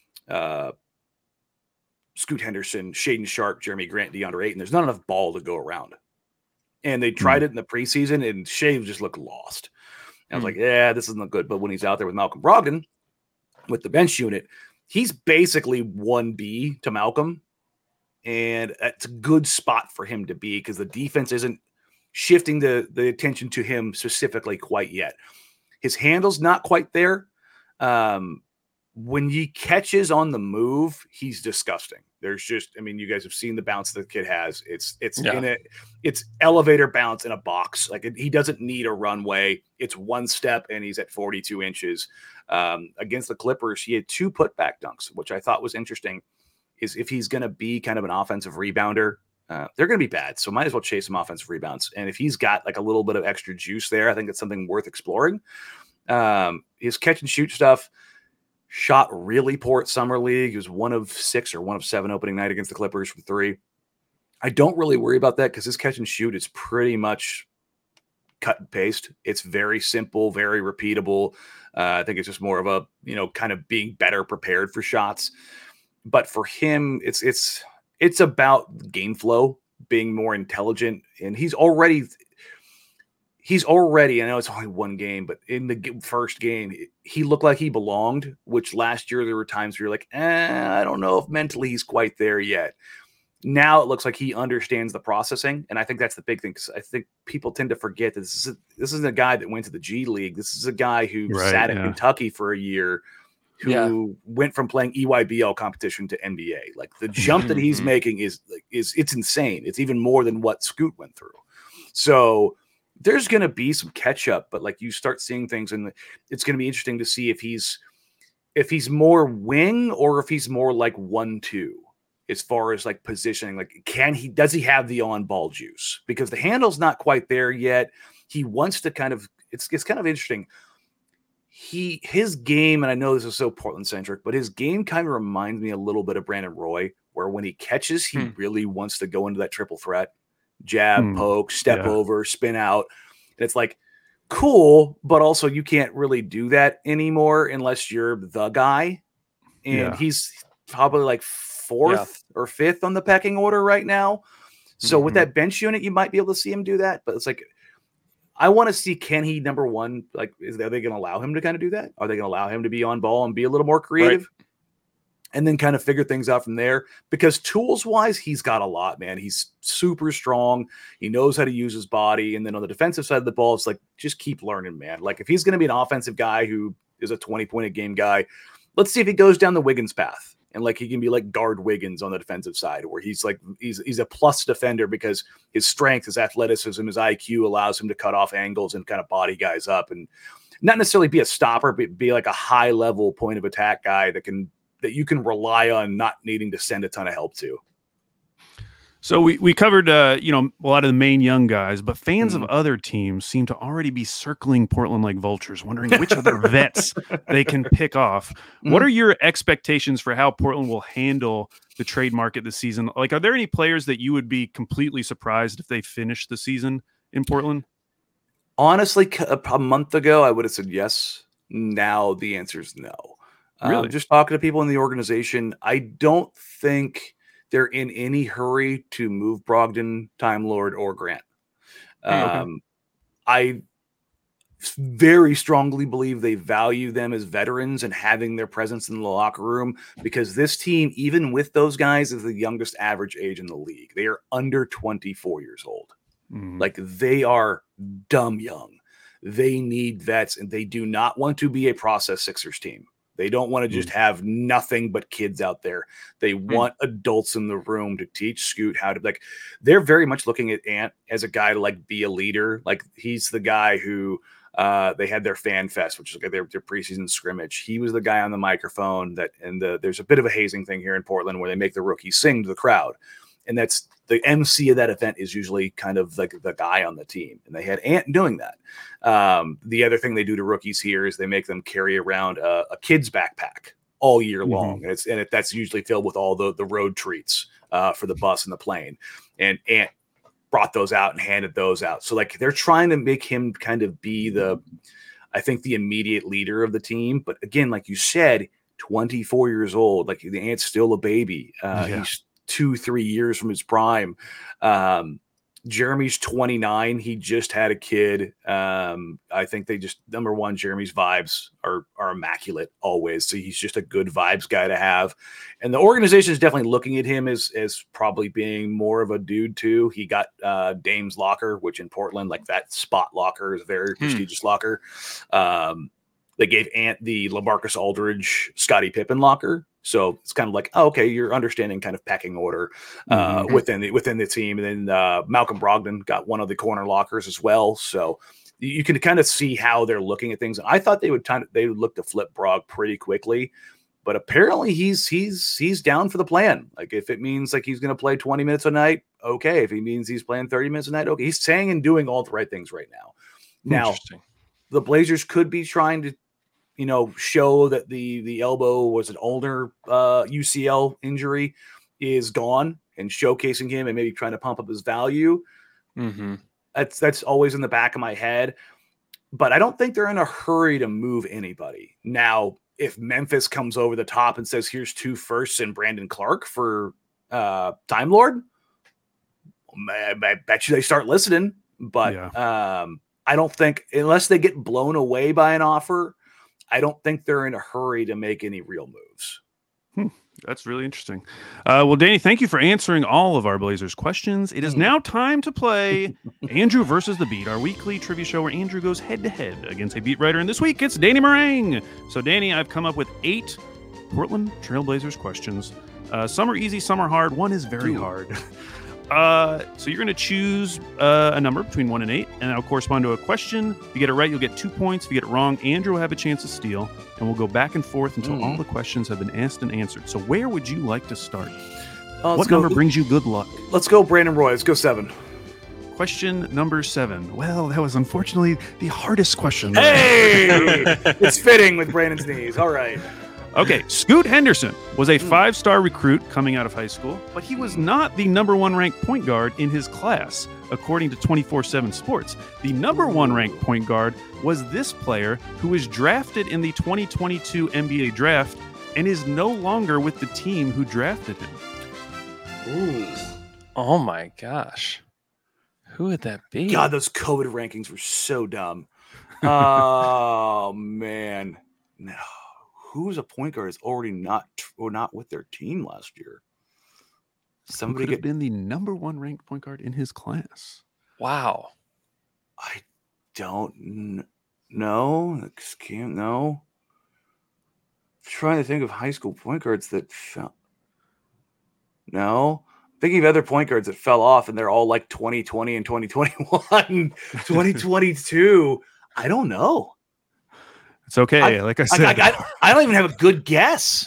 Scoot Henderson, Shaedon Sharpe, Jeremy Grant, DeAndre Ayton, there's not enough ball to go around. And they tried it in the preseason, and Shea just looked lost. And I was like, yeah, this isn't good. But when he's out there with Malcolm Brogdon, with the bench unit, he's basically 1B to Malcolm. And it's a good spot for him to be because the defense isn't shifting the attention to him specifically quite yet. His handle's not quite there. When he catches on the move, he's disgusting. There's just, you guys have seen the bounce the kid has. It's elevator bounce in a box. Like he doesn't need a runway. It's one step and he's at 42 inches. Against the Clippers, he had 2 putback dunks, which I thought was interesting. Is if he's going to be kind of an offensive rebounder, they're going to be bad. So might as well chase some offensive rebounds. And if he's got like a little bit of extra juice there, I think it's something worth exploring. His catch and shoot stuff. Shot really poor at Summer League. He was 1 of 6 or 1 of 7 opening night against the Clippers from 3. I don't really worry about that because his catch and shoot is pretty much cut and paste. It's very simple, very repeatable. I think it's just more of a, kind of being better prepared for shots. But for him, it's about game flow, being more intelligent. And he's already, I know it's only 1 game, but in the first game, he looked like he belonged, which last year there were times where you're like, I don't know if mentally he's quite there yet. Now it looks like he understands the processing. And I think that's the big thing. Because I think people tend to forget that this isn't a guy that went to the G League. This is a guy who sat at Kentucky for a year, who went from playing EYBL competition to NBA. Like the jump that he's making is it's insane. It's even more than what Scoot went through. So there's going to be some catch up, but like you start seeing things and it's going to be interesting to see if he's more wing or if he's more like 1-2 as far as like positioning. Like, does he have the on ball juice? Because the handle's not quite there yet. He wants to kind of, it's kind of interesting. His game, and I know this is so Portland centric, but his game kind of reminds me a little bit of Brandon Roy, where when he catches, he really wants to go into that triple threat. Jab, poke, step over, spin out. And it's like cool, but also you can't really do that anymore unless you're the guy. And he's probably like 4th or 5th on the pecking order right now. So with that bench unit, you might be able to see him do that. But it's like, I want to see, can he, number one, like, are they going to allow him to kind of do that? Are they going to allow him to be on ball and be a little more creative? Right. And then kind of figure things out from there, because tools-wise, he's got a lot, man. He's super strong. He knows how to use his body. And then on the defensive side of the ball, it's like, just keep learning, man. Like, if he's going to be an offensive guy who is a 20-point-a-game guy, let's see if he goes down the Wiggins path. And, like, he can be like guard Wiggins on the defensive side, where he's like, he's a plus defender because his strength, his athleticism, his IQ allows him to cut off angles and kind of body guys up. And not necessarily be a stopper, but be like a high-level point of attack guy that you can rely on not needing to send a ton of help to. So we covered, a lot of the main young guys, but fans of other teams seem to already be circling Portland like vultures, wondering which other vets they can pick off. What are your expectations for how Portland will handle the trade market this season? Like, are there any players that you would be completely surprised if they finish the season in Portland? Honestly, a month ago, I would have said yes. Now the answer is no. Really? Just talking to people in the organization, I don't think they're in any hurry to move Brogdon, Time Lord, or Grant. I very strongly believe they value them as veterans and having their presence in the locker room, because this team, even with those guys, is the youngest average age in the league. They are under 24 years old. Like, they are dumb young. They need vets, and they do not want to be a process Sixers team. They don't want to just have nothing but kids out there. They want adults in the room to teach Scoot how to, like, they're very much looking at Ant as a guy to like be a leader. Like he's the guy who they had their fan fest, which is like their preseason scrimmage. He was the guy on the microphone there's a bit of a hazing thing here in Portland where they make the rookies sing to the crowd. And that's the MC of that event is usually kind of like the guy on the team. And they had Ant doing that. The other thing they do to rookies here is they make them carry around a kid's backpack all year long. And that's usually filled with all the road treats for the bus and the plane. And Ant brought those out and handed those out. So like they're trying to make him kind of be I think the immediate leader of the team. But again, like you said, 24 years old, like the Ant's still a baby. He's 2-3 years from his prime. Jeremy's 29. He just had a kid. I think number one, Jeremy's vibes are immaculate always. So he's just a good vibes guy to have. And the organization is definitely looking at him as probably being more of a dude too. He got Dame's locker, which in Portland, like that spot locker is a very prestigious locker. They gave Ant the LaMarcus Aldridge, Scottie Pippen locker. So it's kind of like, oh, okay, you're understanding kind of pecking order within the team. And then Malcolm Brogdon got one of the corner lockers as well. So you can kind of see how they're looking at things. I thought they would look to flip Brog pretty quickly, but apparently he's down for the plan. Like if it means like he's going to play 20 minutes a night, okay. If he means he's playing 30 minutes a night, okay. He's saying and doing all the right things right now. Now the Blazers could be trying to, show that the elbow was an older UCL injury is gone and showcasing him and maybe trying to pump up his value. That's always in the back of my head, but I don't think they're in a hurry to move anybody. Now, if Memphis comes over the top and says, here's 2 firsts and Brandon Clark for Time Lord, I bet you they start listening, but I don't think, unless they get blown away by an offer, I don't think they're in a hurry to make any real moves. That's really interesting. Well, Danny, thank you for answering all of our Blazers questions. It is now time to play Andrew versus the Beat, our weekly trivia show where Andrew goes head-to-head against a beat writer. And this week, it's Danny Meringue. So, Danny, I've come up with 8 Portland Trail Blazers questions. Some are easy, some are hard. One is very hard. So you're going to choose a number between 1 and 8, and that'll correspond to a question. If you get it right, you'll get 2 points. If you get it wrong, Andrew will have a chance to steal, and we'll go back and forth until all the questions have been asked and answered. So where would you like to start? What number brings you good luck? Let's go Brandon Roy. Let's go 7. Question number 7. Well, that was unfortunately the hardest question. Hey! It's fitting with Brandon's knees. All right. Okay, Scoot Henderson was a 5-star recruit coming out of high school, but he was not the number 1 ranked point guard in his class, according to 24/7 Sports. The number 1 ranked point guard was this player who was drafted in the 2022 NBA draft and is no longer with the team who drafted him. Ooh. Oh my gosh. Who would that be? God, those COVID rankings were so dumb. Oh, man. No. Who's a point guard is already not with their team last year? Somebody could have been the number 1 ranked point guard in his class. Wow. I don't know. Can't know. I'm trying to think of high school point guards that fell. No. I'm thinking of other point guards that fell off, and they're all like 2020 and 2021, 2022. I don't know. It's okay. Like I said, I don't even have a good guess.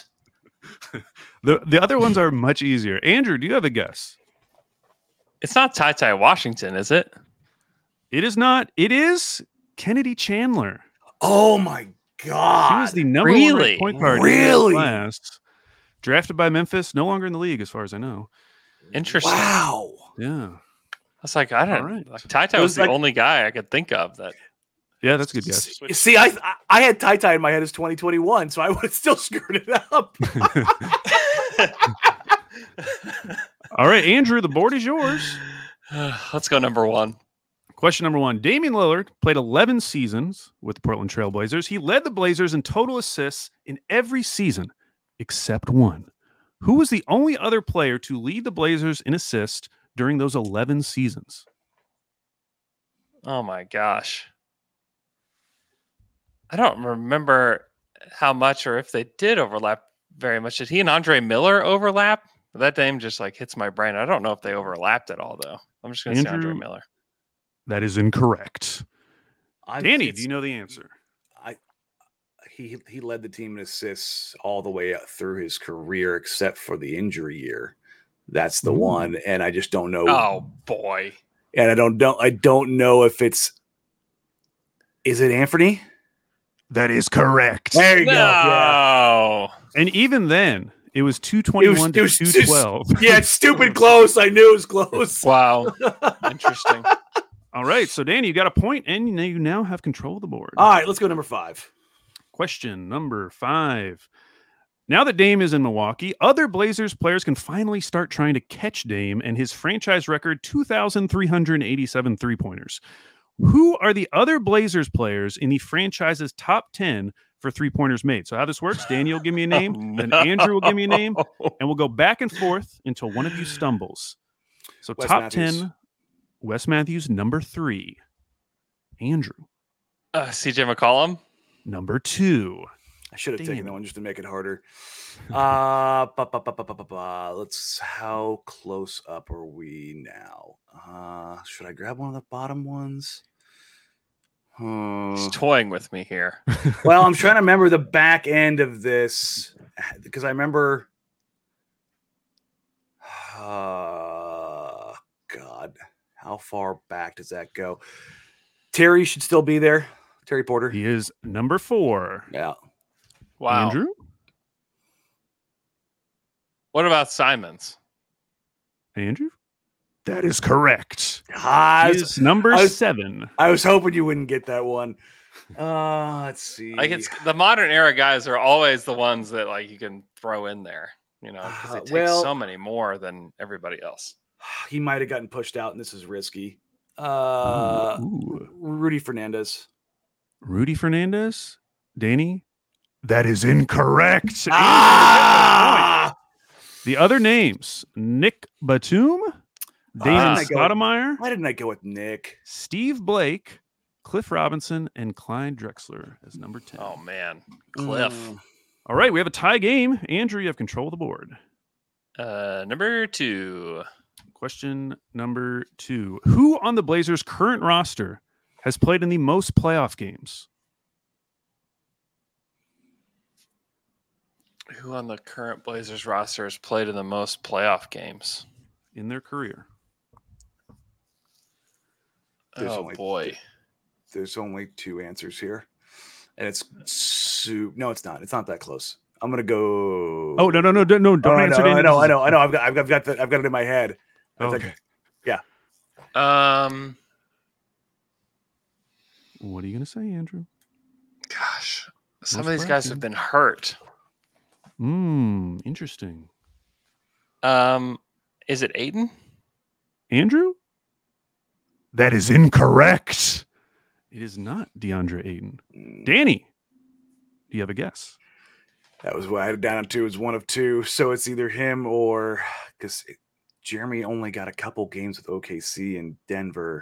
The other ones are much easier. Andrew, do you have a guess? It's not Ty Washington, is it? It is not. It is Kennedy Chandler. Oh my God. He was the number 1 point guard in his class. Drafted by Memphis, no longer in the league as far as I know. Interesting. Wow. Yeah. I was like, I don't know. Like, Ty was the only guy I could think of that. Yeah, that's a good guess. See, I had Ty in my head as 2021, so I would have still screwed it up. All right, Andrew, the board is yours. Let's go number 1. Question number 1. Damian Lillard played 11 seasons with the Portland Trail Blazers. He led the Blazers in total assists in every season except 1. Who was the only other player to lead the Blazers in assists during those 11 seasons? Oh my gosh. I don't remember how much or if they did overlap very much. Did he and Andre Miller overlap? That name just like hits my brain. I don't know if they overlapped at all, though. I'm just going to say Andre Miller. That is incorrect. Danny, do you know the answer? He led the team in assists all the way up through his career, except for the injury year. That's the one, and I just don't know. Oh boy! And I don't know if it's. Is it Anthony? That is correct. There you go. Yeah. And even then, it was 221 to 212. Yeah, it's stupid close. I knew it was close. Wow. Interesting. All right, so Danny, you got a point, and you now have control of the board. All right, let's go number 5. Question number 5. Now that Dame is in Milwaukee, other Blazers players can finally start trying to catch Dame and his franchise record 2,387 three-pointers. Who are the other Blazers players in the franchise's top 10 for three-pointers made? So how this works, Danny will give me a name, then Andrew will give me a name, and we'll go back and forth until one of you stumbles. So Wes top Matthews. 10, Wes Matthews, number 3. Andrew. CJ McCollum. Number 2. I should have taken Damn. that one just to make it harder. Let's. How close up are we now? Should I grab one of the bottom ones? He's toying with me here. Well, I'm trying to remember the back end of this because I remember. God, how far back does that go? Terry should still be there. Terry Porter. He is number 4. Yeah. Wow. Andrew? What about Simons? Andrew? That is correct. He is number 7. I was hoping you wouldn't get that one. Let's see. Like it's the modern era guys are always the ones that like you can throw in there, you know, because they take so many more than everybody else. He might have gotten pushed out, and this is risky. Ooh. Rudy Fernandez. Rudy Fernandez? Danny? That is incorrect. The other names, Nick Batum, Damon Stoudemire. Why didn't I go with Nick? Steve Blake, Cliff Robinson, and Clyde Drexler as number 10. Oh, man. Cliff. All right, we have a tie game. Andrew, you have control of the board. Number 2. Question number 2. Who on the Blazers' current roster has played in the most playoff games? Who on the current Blazers roster has played in the most playoff games in their career? Boy. There's only 2 answers here. And it's no, it's not. It's not that close. I'm gonna go. Oh no! Don't answer. I know. I've got it in my head. Okay. Yeah. What are you gonna say, Andrew? Gosh, some of these guys have been hurt. Interesting. Is it Aiden? Andrew? That is incorrect. It is not DeAndre Ayton. Danny, do you have a guess? That was what I had it down to. Is one of 2, so it's either him or because Jeremy only got a couple games with OKC and Denver.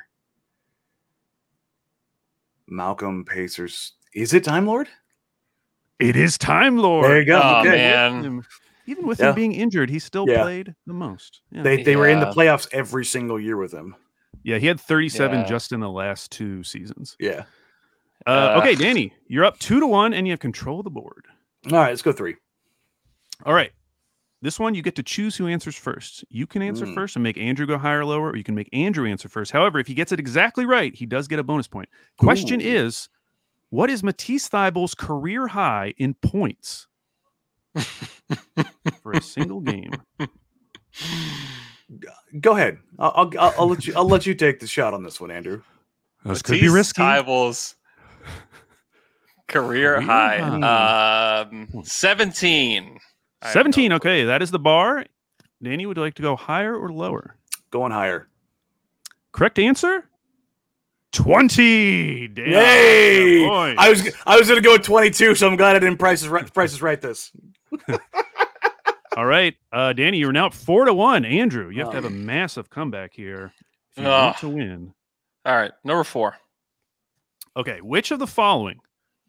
Malcolm Pacers. Is it Time Lord? It is Time Lord. There you go. Oh, okay. man. Even with him being injured, he still played the most. Yeah. They were in the playoffs every single year with him. Yeah, he had 37 just in the last 2 seasons. Yeah. Okay, Danny, you're up 2-1, and you have control of the board. All right, let's go 3. All right. This one, you get to choose who answers first. You can answer first and make Andrew go higher or lower, or you can make Andrew answer first. However, if he gets it exactly right, he does get a bonus point. Question is, what is Matisse Thybulle's career high in points for a single game? Go ahead. I'll let you take the shot on this one, Andrew. This could be risky. Thybulle's career high. 17. 17. Okay, that is the bar. Danny, would you like to go higher or lower? Going higher. Correct answer? 20. Damn. Yay! I was going to go with 22, so I'm glad I didn't Price is Right this. All right, Danny, you're now 4-1. Andrew, you have to have a massive comeback here if you want to win. All right, number 4. Okay, which of the following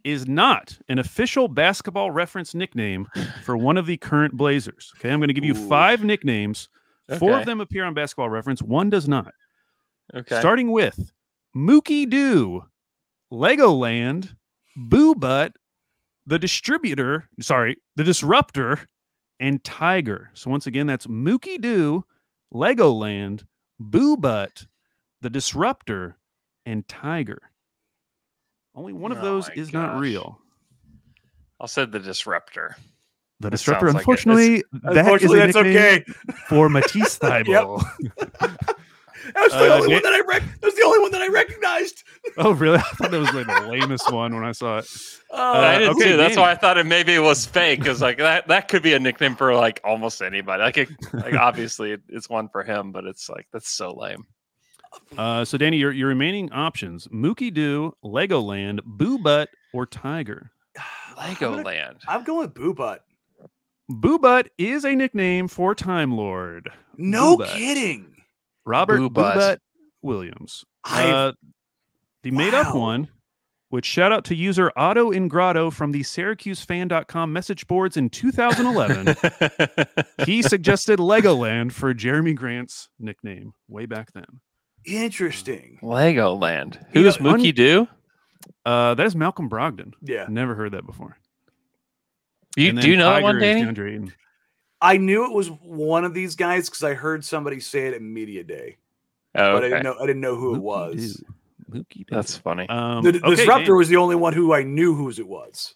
is not an official Basketball Reference nickname for one of the current Blazers. Okay, I'm going to give you 5 nicknames. 4 of them appear on Basketball Reference. 1 does not. Okay. Starting with Mookie Doo, Legoland, Boo Butt, the Disruptor, and Tiger. So once again, that's Mookie Doo, Legoland, Boo Butt, the Disruptor, and Tiger. Only one of those is not real. I'll say the Disruptor. The Disruptor. Unfortunately, that's okay for Matisse Thybulle. That was the only one that that was the only one that I recognized. Oh, really? I thought that was like the lamest one when I saw it. I did too. That's why I thought maybe it was fake. Because like that could be a nickname for like almost anybody. Like obviously it's one for him, but it's like that's so lame. So Danny, your remaining options: Mookie Doo, Legoland, Boo Butt, or Tiger. Legoland. I'm going with Boo Butt. Boo Butt is a nickname for Time Lord. No kidding. Robert Boo Butt Williams. The made-up one, which shout out to user Otto Ingrado from the SyracuseFan.com message boards in 2011. He suggested Legoland for Jeremy Grant's nickname way back then. Interesting. Legoland. Who's Mookie Doo? That is Malcolm Brogdon. Yeah. Never heard that before. Do you know that one, Danny? I knew it was one of these guys because I heard somebody say it at Media Day. Oh, but I didn't know who it was. Mookie Doo. That's funny. The Disruptor was the only one who I knew whose it was.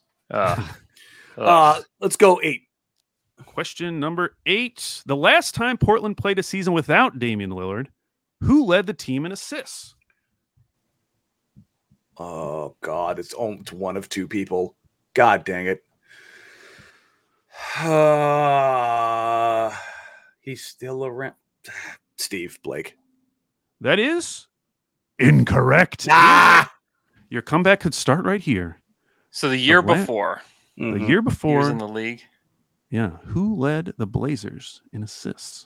Let's go 8. Question number 8. The last time Portland played a season without Damian Lillard, who led the team in assists? Oh, God. It's one of 2 people. God dang it. He's still around. Steve Blake. That is incorrect. Your comeback could start right here. So the year before. The year before. He was in the league. Yeah. Who led the Blazers in assists?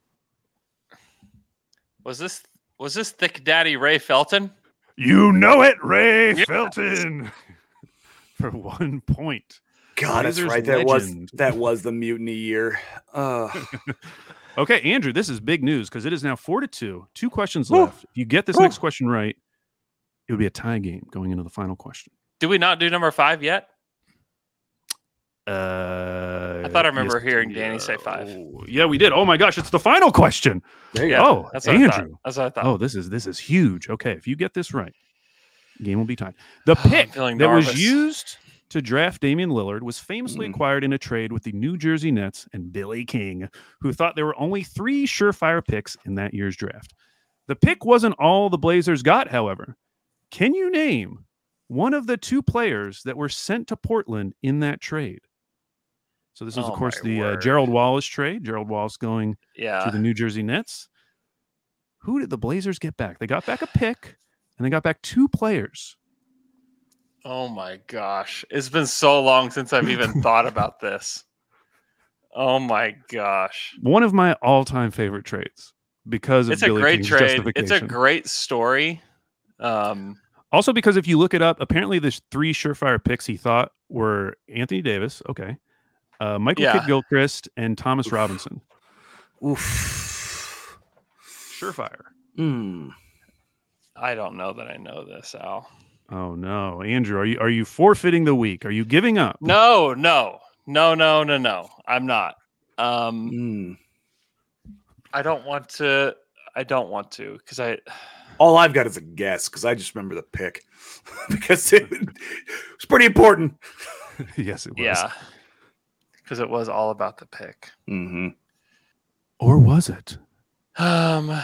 Was this Thick Daddy Ray Felton? You know it, Ray Felton. For 1 point. God, that's right. That was the mutiny year. Okay, Andrew, this is big news because it is now 4-2. 2 questions left. If you get this next question right, it would be a tie game going into the final question. Did we not do number 5 yet? I thought I remember hearing Danny say 5. Yeah, we did. Oh my gosh, it's the final question. Yeah, that's Andrew. That's what I thought. Oh, this is huge. Okay, if you get this right, the game will be tied. The pick that was used to draft Damian Lillard was famously acquired in a trade with the New Jersey Nets and Billy King, who thought there were only 3 surefire picks in that year's draft. The pick wasn't all the Blazers got, however. Can you name one of the 2 players that were sent to Portland in that trade? So this was, of course, the Gerald Wallace trade. Gerald Wallace going to the New Jersey Nets. Who did the Blazers get back? They got back a pick, and they got back 2 players. Oh my gosh. It's been so long since I've even thought about this. Oh my gosh. One of my all-time favorite trades because of Billy King's justification. It's a great story. Also because if you look it up, apparently there's 3 surefire picks he thought were Anthony Davis, okay, Michael Kidd-Gilchrist, and Thomas Robinson. Oof. Surefire. I don't know that I know this, Al. Oh no, Andrew, are you forfeiting the week? Are you giving up? No. I'm not. I don't want to because all I've got is a guess because I just remember the pick because it was pretty important. Yes, it was. Yeah, because it was all about the pick. Or was it? I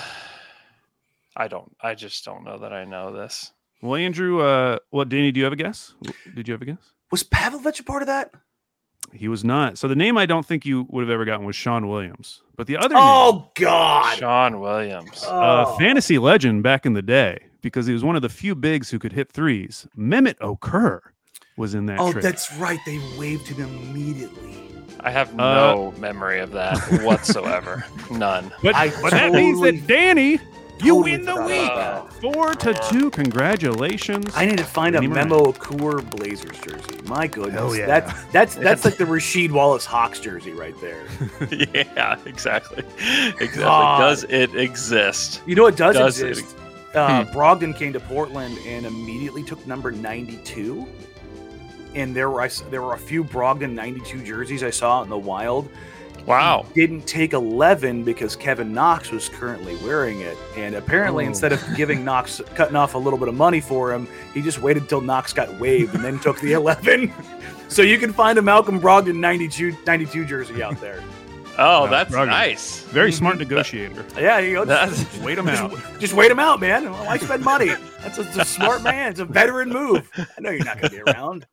just don't know that I know this. Well, Andrew, Danny, do you have a guess? Did you have a guess? Was Pavlovich a part of that? He was not. So the name I don't think you would have ever gotten was Sean Williams. But the other God. Sean Williams. Fantasy legend back in the day because he was one of the few bigs who could hit threes. Mehmet Okur was in that trade. That's right. They waived him immediately. I have no memory of that whatsoever. None. But that means that Danny You Totally win the forgot week. about 4-2. Congratulations. I need to find a Danny Moran. Memo Okur Blazers jersey. My goodness, Hell yeah. that's like the Rasheed Wallace Hawks jersey right there. Yeah, exactly. Exactly. God. Does it exist? You know what does It exist? Brogdon came to Portland and immediately took number 92. And there were a few Brogdon 92 jerseys I saw in the wild. Wow. He didn't take 11 because Kevin Knox was currently wearing it. And apparently, instead of giving Knox, cutting off a little bit of money for him, he just waited till Knox got waived and then took the 11. So you can find a Malcolm Brogdon 92 jersey out there. Oh, that's Brogdon. nice. Very smart negotiator. Yeah, you go. That's- Wait him out. Just wait him out, man. Why spend money? That's a smart man. It's a veteran move. I know you're not going to be around.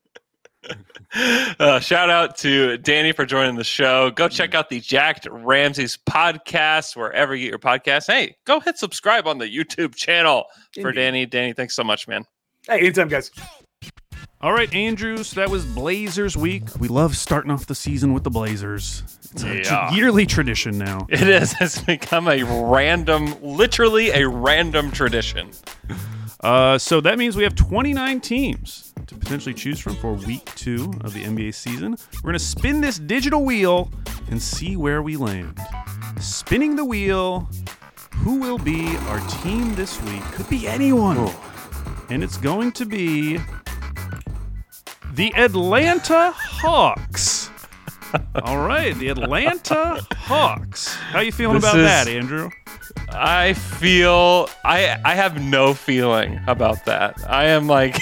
Shout out to Danny for joining the show. Go check out the Jacked Ramsey's podcast wherever you get your podcasts. Hey, go hit subscribe on the YouTube channel for Indeed. Danny. Danny, thanks so much, man. Hey, anytime, guys. All right, Andrew, so that was Blazers week. We love starting off the season with the Blazers. It's a Yeah. yearly tradition now. It is. It's become literally a random tradition. So that means we have 29 teams to potentially choose from for week 2 of the NBA season. We're going to spin this digital wheel and see where we land. Spinning the wheel, who will be our team this week? Could be anyone. And it's going to be the Atlanta Hawks. All right, the Atlanta Hawks. How you feeling This about is- that, Andrew? I feel I have no feeling about that. I am like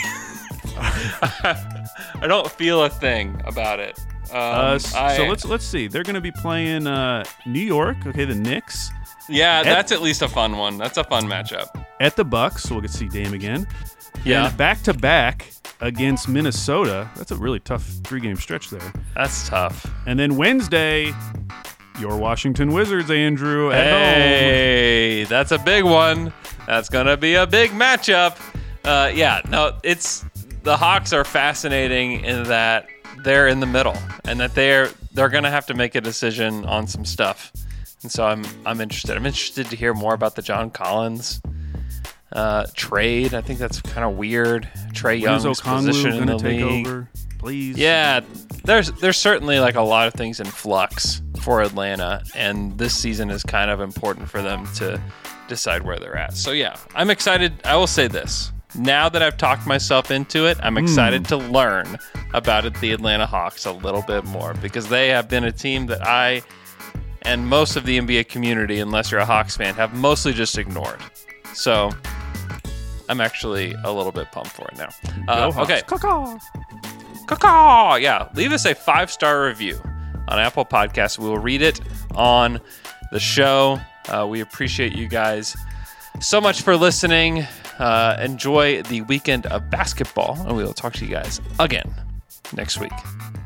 I don't feel a thing about it. So let's see. They're going to be playing New York. Okay, the Knicks yeah, that's at least a fun one. That's a fun matchup. at the Bucks. So we'll get to see Dame again. Yeah, And back to back against Minnesota. That's a really tough 3-game stretch there. that's tough. And then Wednesday, your Washington Wizards, Andrew, at home. Hey, that's a big one. That's gonna be a big matchup. It's the Hawks are fascinating in that they're in the middle and that they're gonna have to make a decision on some stuff. And so I'm interested. I'm interested to hear more about the John Collins trade. I think that's kind of weird. Trae When is Young's Okongwu position in gonna the take league. over? Please. Yeah, there's certainly like a lot of things in flux for Atlanta, and this season is kind of important for them to decide where they're at. So yeah, I'm excited. I will say this. Now that I've talked myself into it, I'm excited to learn about the Atlanta Hawks a little bit more because they have been a team that I and most of the NBA community, unless you're a Hawks fan, have mostly just ignored. So I'm actually a little bit pumped for it now. Go Hawks. Okay. Caw-caw. Caw-caw! Yeah, leave us a 5-star review on Apple Podcasts. We will read it on the show. We appreciate you guys so much for listening. Enjoy the weekend of basketball, and we will talk to you guys again next week.